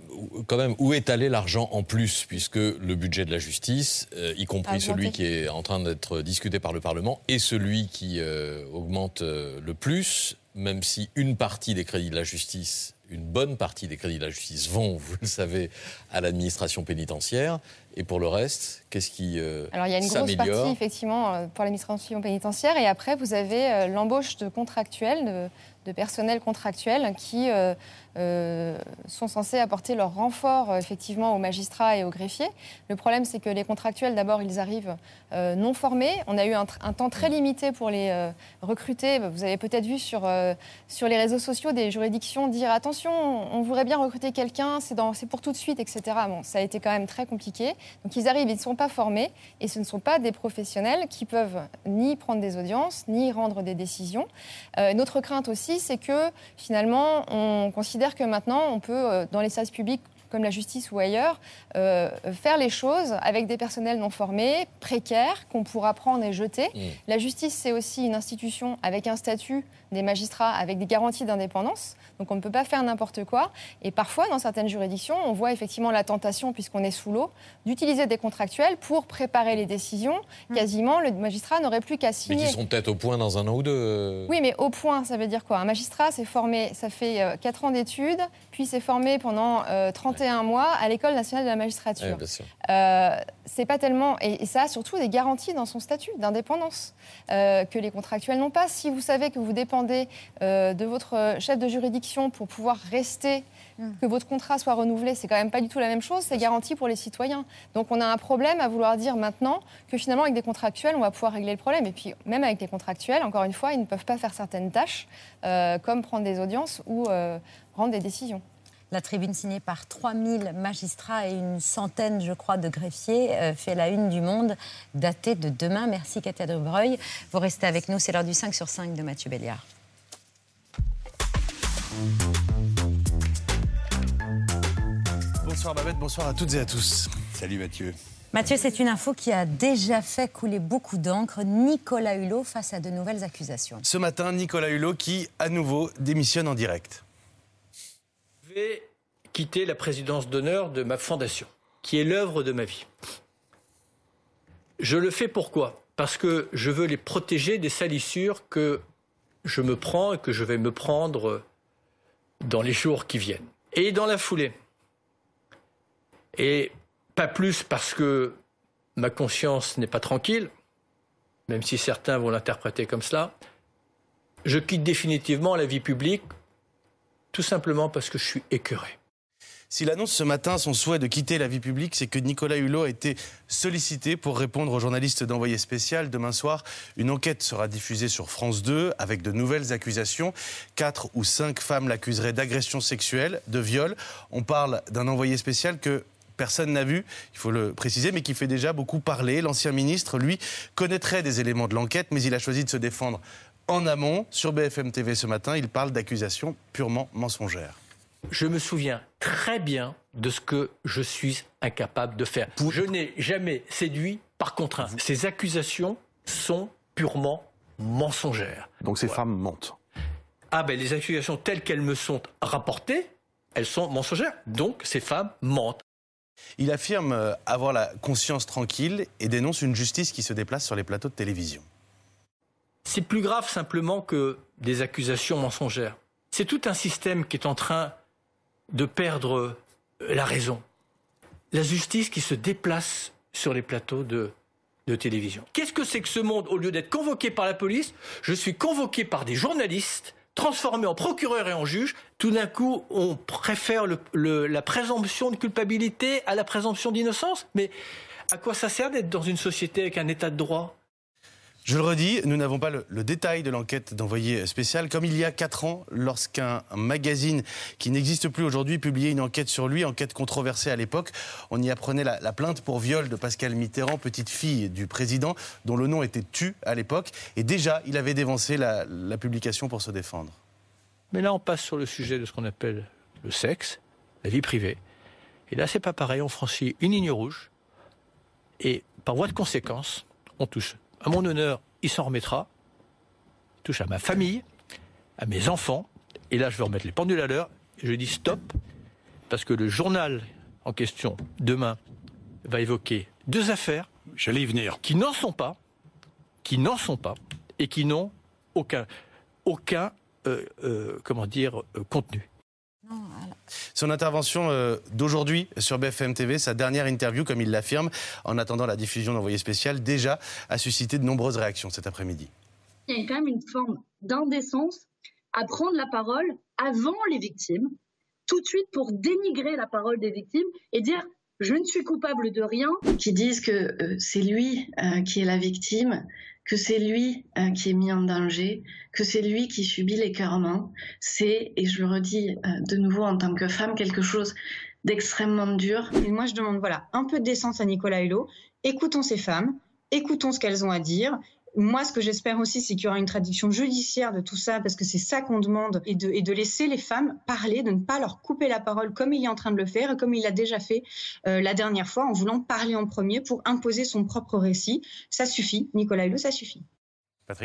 allé l'argent en plus, puisque le budget de la justice, y compris celui qui est en train d'être discuté par le Parlement, et celui qui augmente le plus, même si une partie des crédits de la justice, une bonne partie des crédits de la justice vont, vous le savez, à l'administration pénitentiaire. Et pour le reste, qu'est-ce qui s'améliore ? Alors il y a une grosse partie, effectivement, pour l'administration pénitentiaire. Et après, vous avez l'embauche de contractuels, de personnel contractuel qui sont censés apporter leur renfort effectivement aux magistrats et aux greffiers. Le problème, c'est que les contractuels, d'abord, ils arrivent non formés. On a eu un temps très limité pour les recruter. Vous avez peut-être vu sur les réseaux sociaux des juridictions dire « Attention, on voudrait bien recruter quelqu'un, c'est pour tout de suite, etc. » Bon, ça a été quand même très compliqué. Donc ils arrivent, ils ne sont pas formés et ce ne sont pas des professionnels qui peuvent ni prendre des audiences, ni rendre des décisions. Notre crainte aussi, c'est que finalement, on considère que maintenant, on peut, dans les services publics comme la justice ou ailleurs, faire les choses avec des personnels non formés, précaires, qu'on pourra prendre et jeter. La justice, c'est aussi une institution avec un statut des magistrats, avec des garanties d'indépendance. Donc on ne peut pas faire n'importe quoi. Et parfois, dans certaines juridictions, on voit effectivement la tentation, puisqu'on est sous l'eau, d'utiliser des contractuels pour préparer les décisions. Quasiment, le magistrat n'aurait plus qu'à signer. Mais qui sont peut-être au point dans 1 an ou 2. Oui, mais au point, ça veut dire quoi ? Un magistrat s'est formé, ça fait 4 ans d'études, puis s'est formé pendant 31 21 mois à l'École nationale de la magistrature. C'est pas tellement... Et ça a surtout des garanties dans son statut d'indépendance que les contractuels n'ont pas. Si vous savez que vous dépendez de votre chef de juridiction pour pouvoir rester, que votre contrat soit renouvelé, c'est quand même pas du tout la même chose, c'est garanti pour les citoyens. Donc on a un problème à vouloir dire maintenant que finalement avec des contractuels, on va pouvoir régler le problème. Et puis même avec les contractuels, encore une fois, ils ne peuvent pas faire certaines tâches comme prendre des audiences ou rendre des décisions. La tribune signée par 3000 magistrats et une centaine, je crois, de greffiers fait la une du Monde, datée de demain. Merci Katia Dubreuil. Vous restez avec nous, c'est l'heure du 5 sur 5 de Mathieu Béliard. Bonsoir Babette, bonsoir à toutes et à tous. Salut Mathieu. Mathieu, c'est une info qui a déjà fait couler beaucoup d'encre. Nicolas Hulot face à de nouvelles accusations. Ce matin, Nicolas Hulot qui, à nouveau, démissionne en direct. Je vais quitter la présidence d'honneur de ma fondation, qui est l'œuvre de ma vie. Je le fais pourquoi ? Parce que je veux les protéger des salissures que je me prends et que je vais me prendre dans les jours qui viennent. Et dans la foulée. Et pas plus parce que ma conscience n'est pas tranquille, même si certains vont l'interpréter comme cela, je quitte définitivement la vie publique, tout simplement parce que je suis écœuré. S'il annonce ce matin son souhait de quitter la vie publique, c'est que Nicolas Hulot a été sollicité pour répondre aux journalistes d'Envoyé spécial. Demain soir, une enquête sera diffusée sur France 2 avec de nouvelles accusations. 4 ou 5 femmes l'accuseraient d'agression sexuelle, de viol. On parle d'un envoyé spécial que personne n'a vu, il faut le préciser, mais qui fait déjà beaucoup parler. L'ancien ministre, lui, connaîtrait des éléments de l'enquête, mais il a choisi de se défendre en amont. Sur BFM TV ce matin, il parle d'accusations purement mensongères. Je me souviens très bien de ce que je suis incapable de faire. Je n'ai jamais séduit par contrainte. Ces accusations sont purement mensongères. Donc ces femmes mentent. Ah ben les accusations telles qu'elles me sont rapportées, elles sont mensongères. Donc ces femmes mentent. Il affirme avoir la conscience tranquille et dénonce une justice qui se déplace sur les plateaux de télévision. C'est plus grave simplement que des accusations mensongères. C'est tout un système qui est en train de perdre la raison. La justice qui se déplace sur les plateaux de télévision. Qu'est-ce que c'est que ce monde ? Au lieu d'être convoqué par la police, je suis convoqué par des journalistes, transformé en procureur et en juge. Tout d'un coup, on préfère la présomption de culpabilité à la présomption d'innocence. Mais à quoi ça sert d'être dans une société avec un état de droit ? Je le redis, nous n'avons pas le détail de l'enquête d'Envoyé spécial. Comme il y a 4 ans, lorsqu'un magazine qui n'existe plus aujourd'hui publiait une enquête sur lui, enquête controversée à l'époque. On y apprenait la plainte pour viol de Pascale Mitterrand, petite fille du président, dont le nom était tu à l'époque. Et déjà, il avait dévancé la publication pour se défendre. Mais là, on passe sur le sujet de ce qu'on appelle le sexe, la vie privée. Et là, c'est pas pareil. On franchit une ligne rouge. Et par voie de conséquence, on touche à mon honneur, il s'en remettra, touche à ma famille, à mes enfants, et là je vais remettre les pendules à l'heure, et je dis stop, parce que le journal en question, demain, va évoquer 2 affaires, j'allais y venir, qui n'en sont pas, et qui n'ont aucun contenu. Son intervention d'aujourd'hui sur BFM TV, sa dernière interview, comme il l'affirme, en attendant la diffusion d'Envoyé spécial, déjà a suscité de nombreuses réactions cet après-midi. Il y a quand même une forme d'indécence à prendre la parole avant les victimes, tout de suite pour dénigrer la parole des victimes et dire « je ne suis coupable de rien ». Qui disent que c'est lui qui est la victime, que c'est lui qui est mis en danger, que c'est lui qui subit l'écœurement. C'est, et je le redis de nouveau en tant que femme, quelque chose d'extrêmement dur. Et moi, je demande un peu de décence à Nicolas Hulot. Écoutons ces femmes, écoutons ce qu'elles ont à dire. Moi, ce que j'espère aussi, c'est qu'il y aura une traduction judiciaire de tout ça, parce que c'est ça qu'on demande, et de laisser les femmes parler, de ne pas leur couper la parole comme il est en train de le faire, et comme il l'a déjà fait la dernière fois, en voulant parler en premier pour imposer son propre récit. Ça suffit, Nicolas Hulot, ça suffit. Patrick ?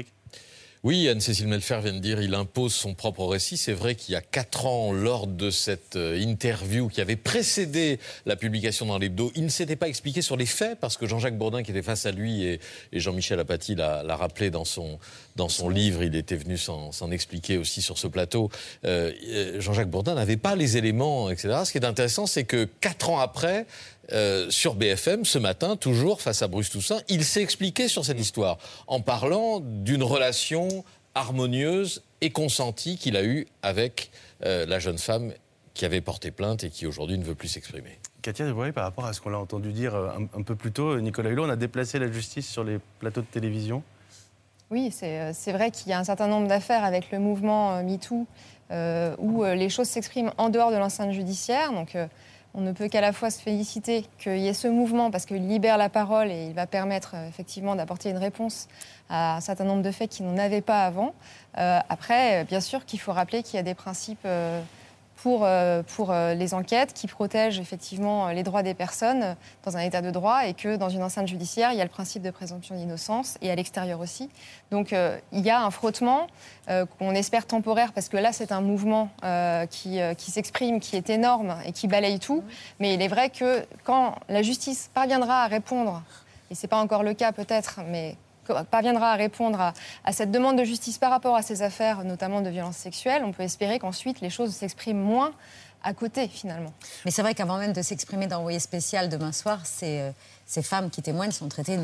Oui, Anne-Cécile Melfer vient de dire qu'il impose son propre récit. C'est vrai qu'il y a 4 ans, lors de cette interview qui avait précédé la publication dans l'Hebdo, il ne s'était pas expliqué sur les faits, parce que Jean-Jacques Bourdin, qui était face à lui, et Jean-Michel Apathy l'a rappelé dans son livre, il était venu s'en expliquer aussi sur ce plateau, Jean-Jacques Bourdin n'avait pas les éléments, etc. Ce qui est intéressant, c'est que 4 ans après, sur BFM, ce matin, toujours face à Bruce Toussaint, il s'est expliqué sur cette histoire, en parlant d'une relation harmonieuse et consentie qu'il a eue avec la jeune femme qui avait porté plainte et qui aujourd'hui ne veut plus s'exprimer. Katia Debray, par rapport à ce qu'on a entendu dire un peu plus tôt, Nicolas Hulot, on a déplacé la justice sur les plateaux de télévision. Oui, c'est vrai qu'il y a un certain nombre d'affaires avec le mouvement MeToo où les choses s'expriment en dehors de l'enceinte judiciaire. Donc, on ne peut qu'à la fois se féliciter qu'il y ait ce mouvement parce qu'il libère la parole et il va permettre effectivement d'apporter une réponse à un certain nombre de faits qui n'en avaient pas avant. Après, bien sûr qu'il faut rappeler qu'il y a des principes pour les enquêtes qui protègent effectivement les droits des personnes dans un état de droit et que dans une enceinte judiciaire, il y a le principe de présomption d'innocence et à l'extérieur aussi. Donc il y a un frottement qu'on espère temporaire parce que là, c'est un mouvement qui s'exprime, qui est énorme et qui balaye tout. Mais il est vrai que quand la justice parviendra à répondre, et ce n'est pas encore le cas peut-être, mais parviendra à répondre à cette demande de justice par rapport à ces affaires, notamment de violences sexuelles, on peut espérer qu'ensuite les choses s'expriment moins à côté, finalement. Mais c'est vrai qu'avant même de s'exprimer dans Envoyé spécial demain soir, ces femmes qui témoignent sont traitées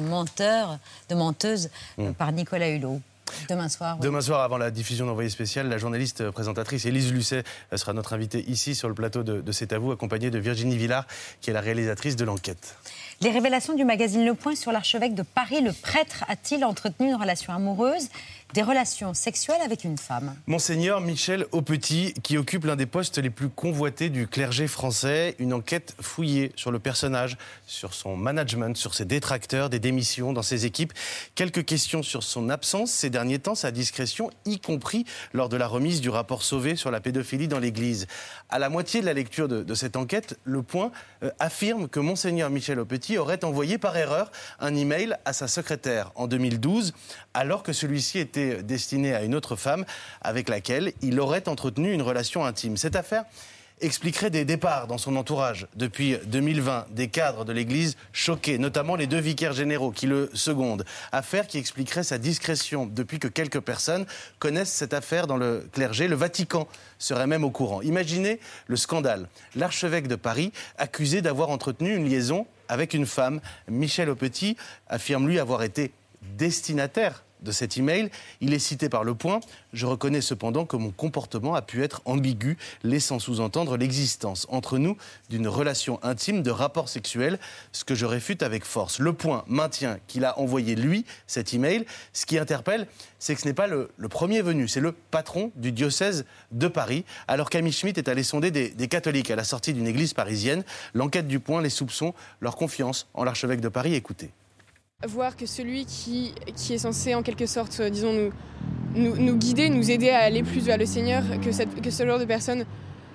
de menteuses par Nicolas Hulot. Demain soir. Oui. Demain soir, avant la diffusion d'Envoyé spécial, la journaliste présentatrice Élise Lucet sera notre invitée ici sur le plateau de C'est à vous, accompagnée de Virginie Villard, qui est la réalisatrice de l'enquête. Les révélations du magazine Le Point sur l'archevêque de Paris, le prêtre a-t-il entretenu une relation amoureuse, des relations sexuelles avec une femme? Monseigneur Michel Aupetit, qui occupe l'un des postes les plus convoités du clergé français, une enquête fouillée sur le personnage, sur son management, sur ses détracteurs, des démissions dans ses équipes. Quelques questions sur son absence ces derniers temps, sa discrétion, y compris lors de la remise du rapport Sauvé sur la pédophilie dans l'Église. À la moitié de la lecture de cette enquête, Le Point affirme que Monseigneur Michel Aupetit aurait envoyé par erreur un email à sa secrétaire en 2012, alors que celui-ci était destiné à une autre femme avec laquelle il aurait entretenu une relation intime. Cette affaire expliquerait des départs dans son entourage. Depuis 2020, des cadres de l'Église choqués, notamment les 2 vicaires généraux qui le secondent. Affaire qui expliquerait sa discrétion depuis que quelques personnes connaissent cette affaire dans le clergé. Le Vatican serait même au courant. Imaginez le scandale. L'archevêque de Paris, accusé d'avoir entretenu une liaison avec une femme. Michel Aupetit affirme lui avoir été destinataire de cet email. Il est cité par Le Point. Je reconnais cependant que mon comportement a pu être ambigu, laissant sous-entendre l'existence entre nous d'une relation intime, de rapports sexuels, ce que je réfute avec force. Le Point maintient qu'il a envoyé, lui, cet email. Ce qui interpelle, c'est que ce n'est pas le premier venu, c'est le patron du diocèse de Paris. Alors Camille Schmitt est allé sonder des catholiques à la sortie d'une église parisienne. L'enquête du Point, les soupçons, leur confiance en l'archevêque de Paris. Écoutez. Voir que celui qui est censé en quelque sorte, disons, nous guider, nous aider à aller plus vers le Seigneur, que ce genre de personne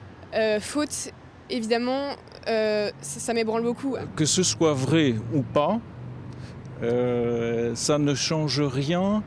faute, évidemment, ça m'ébranle beaucoup. Que ce soit vrai ou pas, ça ne change rien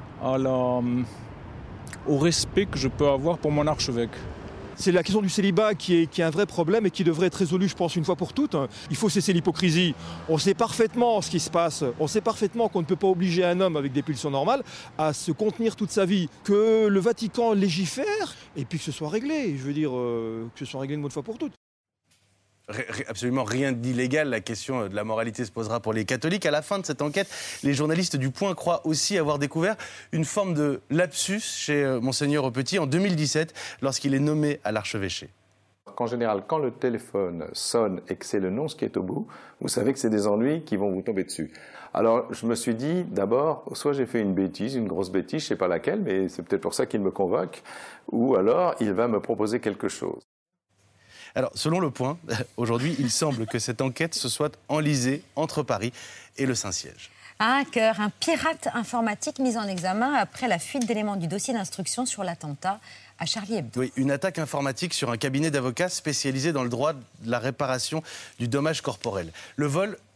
au respect que je peux avoir pour mon archevêque. C'est la question du célibat qui est un vrai problème et qui devrait être résolue, je pense, une fois pour toutes. Il faut cesser l'hypocrisie. On sait parfaitement ce qui se passe. On sait parfaitement qu'on ne peut pas obliger un homme avec des pulsions normales à se contenir toute sa vie. Que le Vatican légifère et puis que ce soit réglé. Je veux dire, que ce soit réglé une bonne fois pour toutes. Absolument rien d'illégal. La question de la moralité se posera pour les catholiques. À la fin de cette enquête, les journalistes du Point croient aussi avoir découvert une forme de lapsus chez Monseigneur Aupetit en 2017, lorsqu'il est nommé à l'archevêché. En général, quand le téléphone sonne et que c'est le nom qui est au bout, vous savez que c'est des ennuis qui vont vous tomber dessus. Alors, je me suis dit, d'abord, soit j'ai fait une bêtise, une grosse bêtise, je ne sais pas laquelle, mais c'est peut-être pour ça qu'il me convoque, ou alors il va me proposer quelque chose. Alors, selon Le Point, aujourd'hui, il semble que cette enquête se soit enlisée entre Paris et le Saint-Siège. À un cœur, un pirate informatique mis en examen après la fuite d'éléments du dossier d'instruction sur l'attentat à Charlie Hebdo. Oui, une attaque informatique sur un cabinet d'avocats spécialisé dans le droit de la réparation du dommage corporel. Le vol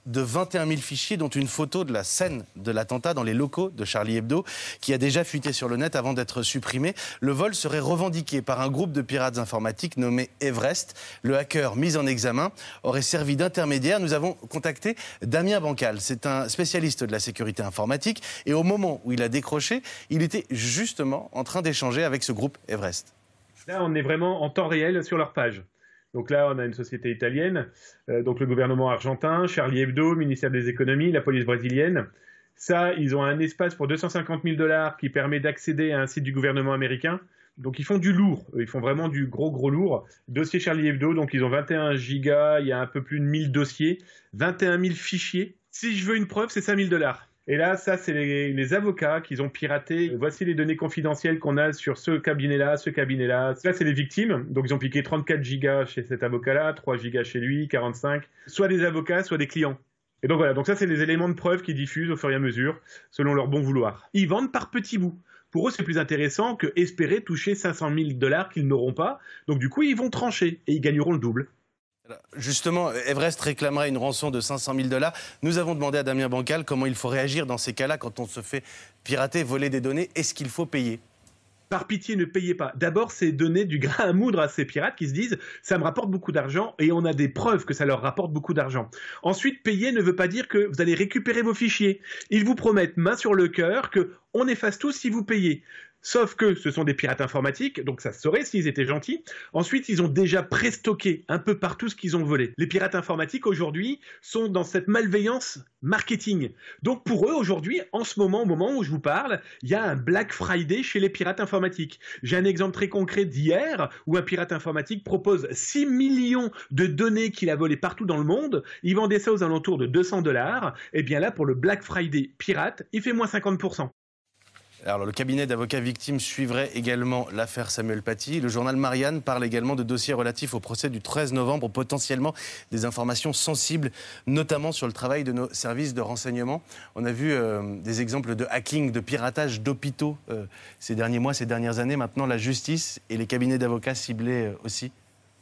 de 21 000 fichiers, dont une photo de la scène de l'attentat dans les locaux de Charlie Hebdo, qui a déjà fuité sur le net avant d'être supprimé. Le vol serait revendiqué par un groupe de pirates informatiques nommé Everest. Le hacker mis en examen aurait servi d'intermédiaire. Nous avons contacté Damien Bancal. C'est un spécialiste de la sécurité informatique. Et au moment où il a décroché, il était justement en train d'échanger avec ce groupe Everest. Là, on est vraiment en temps réel sur leur page. Donc là, on a une société italienne, donc le gouvernement argentin, Charlie Hebdo, ministère des économies, la police brésilienne. Ça, ils ont un espace pour $250 000 qui permet d'accéder à un site du gouvernement américain. Donc ils font du lourd, ils font vraiment du gros lourd. Dossier Charlie Hebdo, donc ils ont 21 gigas, il y a un peu plus de 1000 dossiers, 21 000 fichiers. Si je veux une preuve, c'est $5 000. Et là, ça, c'est les avocats qui ont piraté. Voici les données confidentielles qu'on a sur ce cabinet-là, ce cabinet-là. Là, c'est les victimes. Donc, ils ont piqué 34 gigas chez cet avocat-là, 3 gigas chez lui, 45. Soit des avocats, soit des clients. Et donc, voilà. Donc, ça, c'est les éléments de preuve qu'ils diffusent au fur et à mesure, selon leur bon vouloir. Ils vendent par petits bouts. Pour eux, c'est plus intéressant que espérer toucher $500 000 qu'ils n'auront pas. Donc, du coup, ils vont trancher et ils gagneront le double. Justement, Everest réclamerait une rançon de $500 000. Nous avons demandé à Damien Bancal comment il faut réagir dans ces cas-là quand on se fait pirater, voler des données. Est-ce qu'il faut payer ? Par pitié, ne payez pas. D'abord, c'est donner du grain à moudre à ces pirates qui se disent « ça me rapporte beaucoup d'argent » et on a des preuves que ça leur rapporte beaucoup d'argent. Ensuite, payer ne veut pas dire que vous allez récupérer vos fichiers. Ils vous promettent main sur le cœur qu'on efface tout si vous payez. Sauf que ce sont des pirates informatiques, donc ça se saurait s'ils étaient gentils. Ensuite, ils ont déjà préstocké un peu partout ce qu'ils ont volé. Les pirates informatiques, aujourd'hui, sont dans cette malveillance marketing. Donc pour eux, aujourd'hui, en ce moment, au moment où je vous parle, il y a un Black Friday chez les pirates informatiques. J'ai un exemple très concret d'hier, où un pirate informatique propose 6 millions de données qu'il a volées partout dans le monde. Il vendait ça aux alentours de $200. Et bien là, pour le Black Friday pirate, il fait moins 50%. Alors, le cabinet d'avocats victimes suivrait également l'affaire Samuel Paty. Le journal Marianne parle également de dossiers relatifs au procès du 13 novembre, potentiellement des informations sensibles, notamment sur le travail de nos services de renseignement. On a vu des exemples de hacking, de piratage d'hôpitaux ces derniers mois, ces dernières années. Maintenant, la justice et les cabinets d'avocats ciblés aussi.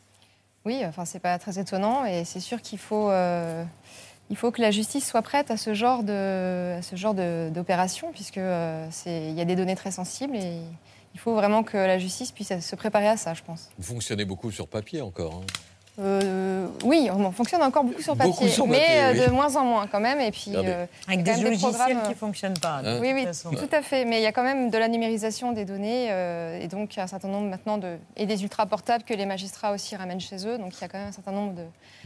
Oui, enfin, c'est pas très étonnant et c'est sûr qu'il faut... Il faut que la justice soit prête à ce genre d'opération, puisque il y a des données très sensibles et il faut vraiment que la justice puisse se préparer à ça, je pense. Vous fonctionnez beaucoup sur papier encore, oui, on fonctionne encore beaucoup sur papier, mais de moins en moins quand même. Et puis, avec des logiciels qui ne fonctionnent pas. Oui, tout à fait. Mais il y a quand même de la numérisation des données et donc un certain nombre maintenant et des ultra-portables que les magistrats aussi ramènent chez eux. Donc il y a quand même un certain nombre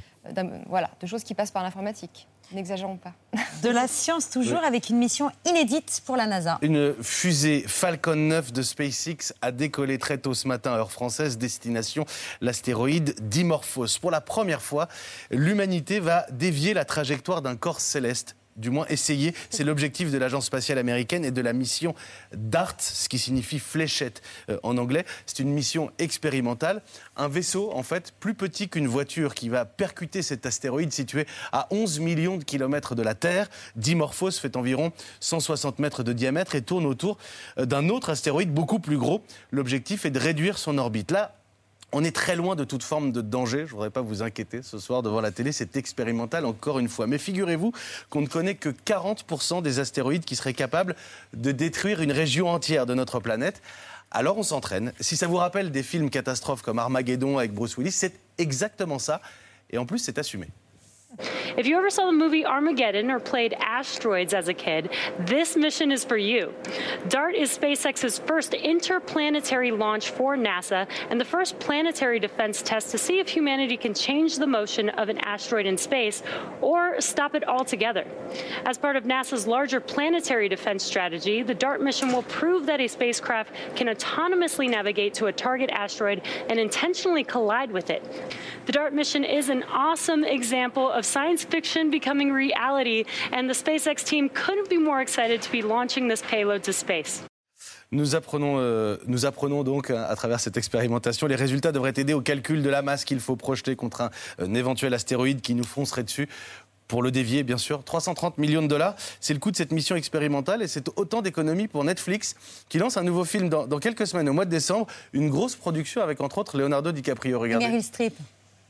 de choses qui passent par l'informatique. N'exagérons pas. De la science toujours, oui. Avec une mission inédite pour la NASA. Une fusée Falcon 9 de SpaceX a décollé très tôt ce matin, heure française, destination l'astéroïde Dimorphos. Pour la première fois, l'humanité va dévier la trajectoire d'un corps céleste. Du moins essayer, c'est l'objectif de l'agence spatiale américaine et de la mission DART, ce qui signifie fléchette en anglais. C'est une mission expérimentale, un vaisseau en fait plus petit qu'une voiture qui va percuter cet astéroïde situé à 11 millions de kilomètres de la Terre. Dimorphos fait environ 160 mètres de diamètre et tourne autour d'un autre astéroïde beaucoup plus gros. L'objectif est de réduire son orbite. Là, on est très loin de toute forme de danger. Je ne voudrais pas vous inquiéter ce soir devant la télé. C'est expérimental encore une fois. Mais figurez-vous qu'on ne connaît que 40% des astéroïdes qui seraient capables de détruire une région entière de notre planète. Alors on s'entraîne. Si ça vous rappelle des films catastrophes comme Armageddon avec Bruce Willis, c'est exactement ça. Et en plus, c'est assumé. If you ever saw the movie Armageddon or played asteroids as a kid, this mission is for you. DART is SpaceX's first interplanetary launch for NASA and the first planetary defense test to see if humanity can change the motion of an asteroid in space or stop it altogether. As part of NASA's larger planetary defense strategy, the DART mission will prove that a spacecraft can autonomously navigate to a target asteroid and intentionally collide with it. The DART mission is an awesome example of science fiction becoming reality, and the SpaceX team couldn't be more excited to be launching this payload to space. Nous apprenons donc à travers cette expérimentation. Les résultats devraient aider au calcul de la masse qu'il faut projeter contre un éventuel astéroïde qui nous foncerait dessus. Pour le dévier, bien sûr, 330 millions de dollars. C'est le coût de cette mission expérimentale et c'est autant d'économies pour Netflix qui lance un nouveau film dans quelques semaines, au mois de décembre. Une grosse production avec, entre autres, Leonardo DiCaprio. Regardez. Meryl Streep.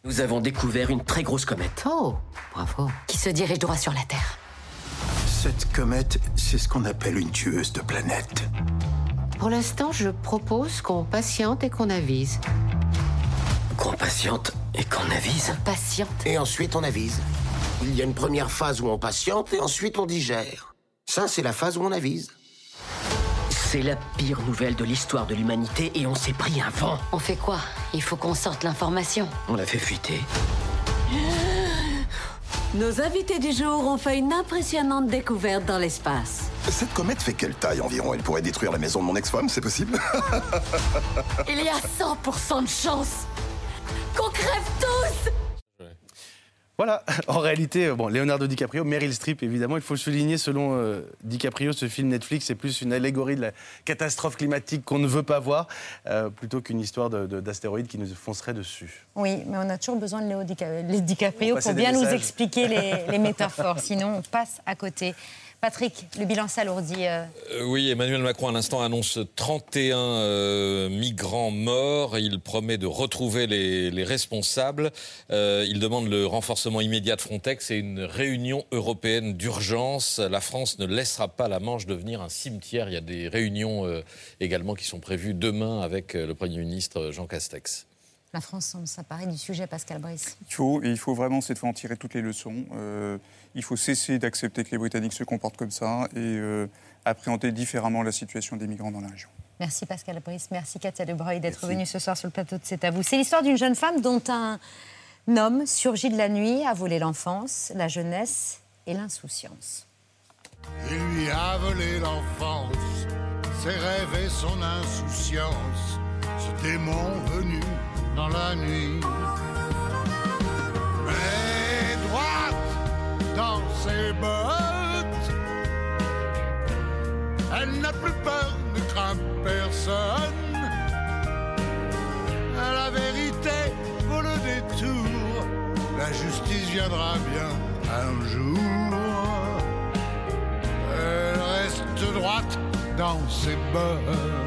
Nous avons découvert une très grosse comète. Oh, bravo. Qui se dirige droit sur la Terre. Cette comète, c'est ce qu'on appelle une tueuse de planètes. Pour l'instant, je propose qu'on patiente et qu'on avise. Qu'on patiente et qu'on avise. Patiente. Et ensuite, on avise. Il y a une première phase où on patiente et ensuite on digère. Ça, c'est la phase où on avise. C'est la pire nouvelle de l'histoire de l'humanité et on s'est pris un vent. On fait quoi? Il faut qu'on sorte l'information. On l'a fait fuiter. Nos invités du jour ont fait une impressionnante découverte dans l'espace. Cette comète fait quelle taille environ? Elle pourrait détruire la maison de mon ex-femme, c'est possible? Il y a 100% de chance qu'on crève tous. Voilà, en réalité, Leonardo DiCaprio, Meryl Streep, évidemment, il faut le souligner, selon DiCaprio, ce film Netflix, c'est plus une allégorie de la catastrophe climatique qu'on ne veut pas voir, plutôt qu'une histoire d'astéroïdes qui nous foncerait dessus. Oui, mais on a toujours besoin de DiCaprio pour bien nous expliquer les métaphores, sinon on passe à côté. Patrick, le bilan s'alourdit. Oui, Emmanuel Macron, à l'instant, annonce 31 migrants morts. Il promet de retrouver les responsables. Il demande le renforcement immédiat de Frontex et une réunion européenne d'urgence. La France ne laissera pas la Manche devenir un cimetière. Il y a des réunions également qui sont prévues demain avec le Premier ministre Jean Castex. La France semble s'emparer du sujet, Pascal Brice. Il faut vraiment cette fois en tirer toutes les leçons. Il faut cesser d'accepter que les Britanniques se comportent comme ça et appréhender différemment la situation des migrants dans la région. Merci Pascal Brice, merci Katia De Breuil d'être venue ce soir sur le plateau de C'est à vous. C'est l'histoire d'une jeune femme dont un homme surgit de la nuit, a volé l'enfance, la jeunesse et l'insouciance. Il lui a volé l'enfance, ses rêves et son insouciance, ce démon venu dans la nuit. Mais droite dans ses bottes, elle n'a plus peur, ne craint personne. La vérité vaut le détour, la justice viendra bien un jour. Elle reste droite dans ses bottes.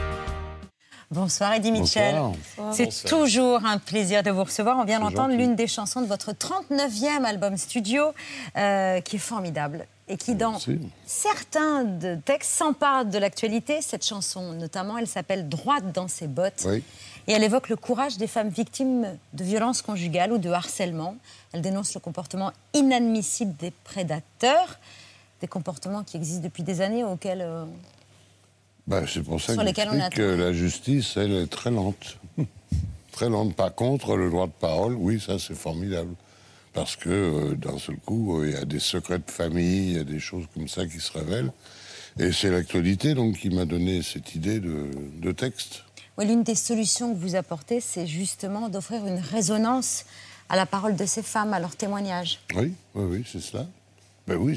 Bonsoir Eddie Mitchell. Bonsoir. C'est toujours un plaisir de vous recevoir. On vient d'entendre l'une des chansons de votre 39e album studio, qui est formidable et qui, dans certains de textes, s'empare de l'actualité. Cette chanson, notamment, elle s'appelle « Droite dans ses bottes ». Oui. Et elle évoque le courage des femmes victimes de violences conjugales ou de harcèlement. Elle dénonce le comportement inadmissible des prédateurs, des comportements qui existent depuis des années auxquels... c'est pour ça que la justice, elle est très lente. Très lente. Par contre, le droit de parole, oui, ça c'est formidable. Parce que d'un seul coup, il y a des secrets de famille, il y a des choses comme ça qui se révèlent. Et c'est l'actualité donc qui m'a donné cette idée de texte. Oui, l'une des solutions que vous apportez, c'est justement d'offrir une résonance à la parole de ces femmes, à leurs témoignages. Oui, c'est cela. Ben oui,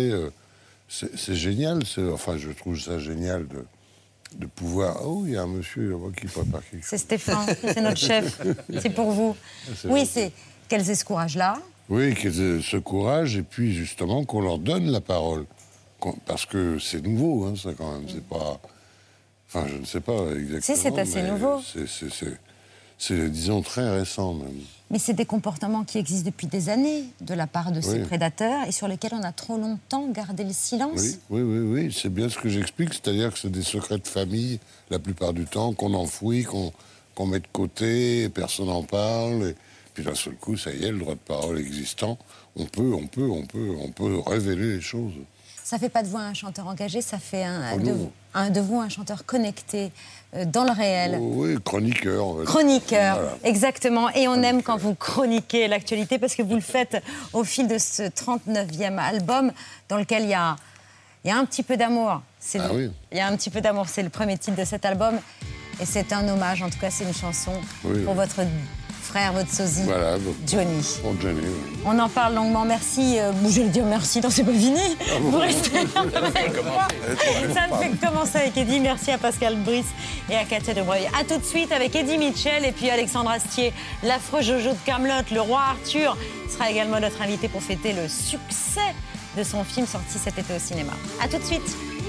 c'est génial. Enfin, je trouve ça génial de pouvoir... Oh, il y a un monsieur qui prépare quelque chose. C'est Stéphane, c'est notre chef. C'est pour vous. Oui, c'est qu'elles aient ce courage-là. Oui, qu'elles aient ce courage, et puis justement qu'on leur donne la parole. Parce que c'est nouveau, ça quand même. C'est pas... Enfin, je ne sais pas exactement. Si, c'est assez nouveau. C'est, disons, très récent même. Mais c'est des comportements qui existent depuis des années de la part de ces prédateurs et sur lesquels on a trop longtemps gardé le silence. Oui, c'est bien ce que j'explique. C'est-à-dire que c'est des secrets de famille, la plupart du temps, qu'on enfouit, qu'on met de côté, personne n'en parle. Et puis d'un seul coup, ça y est, le droit de parole existant, on peut révéler les choses. Ça ne fait pas de vous un chanteur engagé, ça fait de vous un chanteur connecté dans le réel. Oui, chroniqueur. Chroniqueur, voilà. Exactement. Et on aime quand vous chroniquez l'actualité parce que vous le faites au fil de ce 39e album dans lequel il y a un petit peu d'amour. Il y a un petit peu d'amour, c'est le premier titre de cet album. Et c'est un hommage, en tout cas c'est une chanson pour votre frère, votre sosie, Johnny. Pour Johnny, On en parle longuement. Merci. Je vais le dire merci, non, c'est pas fini. Vous restez avec moi. Ça ne fait que commencer avec Eddie. Merci à Pascal Brice et à Katia De Breuil. A tout de suite avec Eddie Mitchell et puis Alexandre Astier, l'affreux Jojo de Kaamelott, le roi Arthur sera également notre invité pour fêter le succès de son film sorti cet été au cinéma. A tout de suite.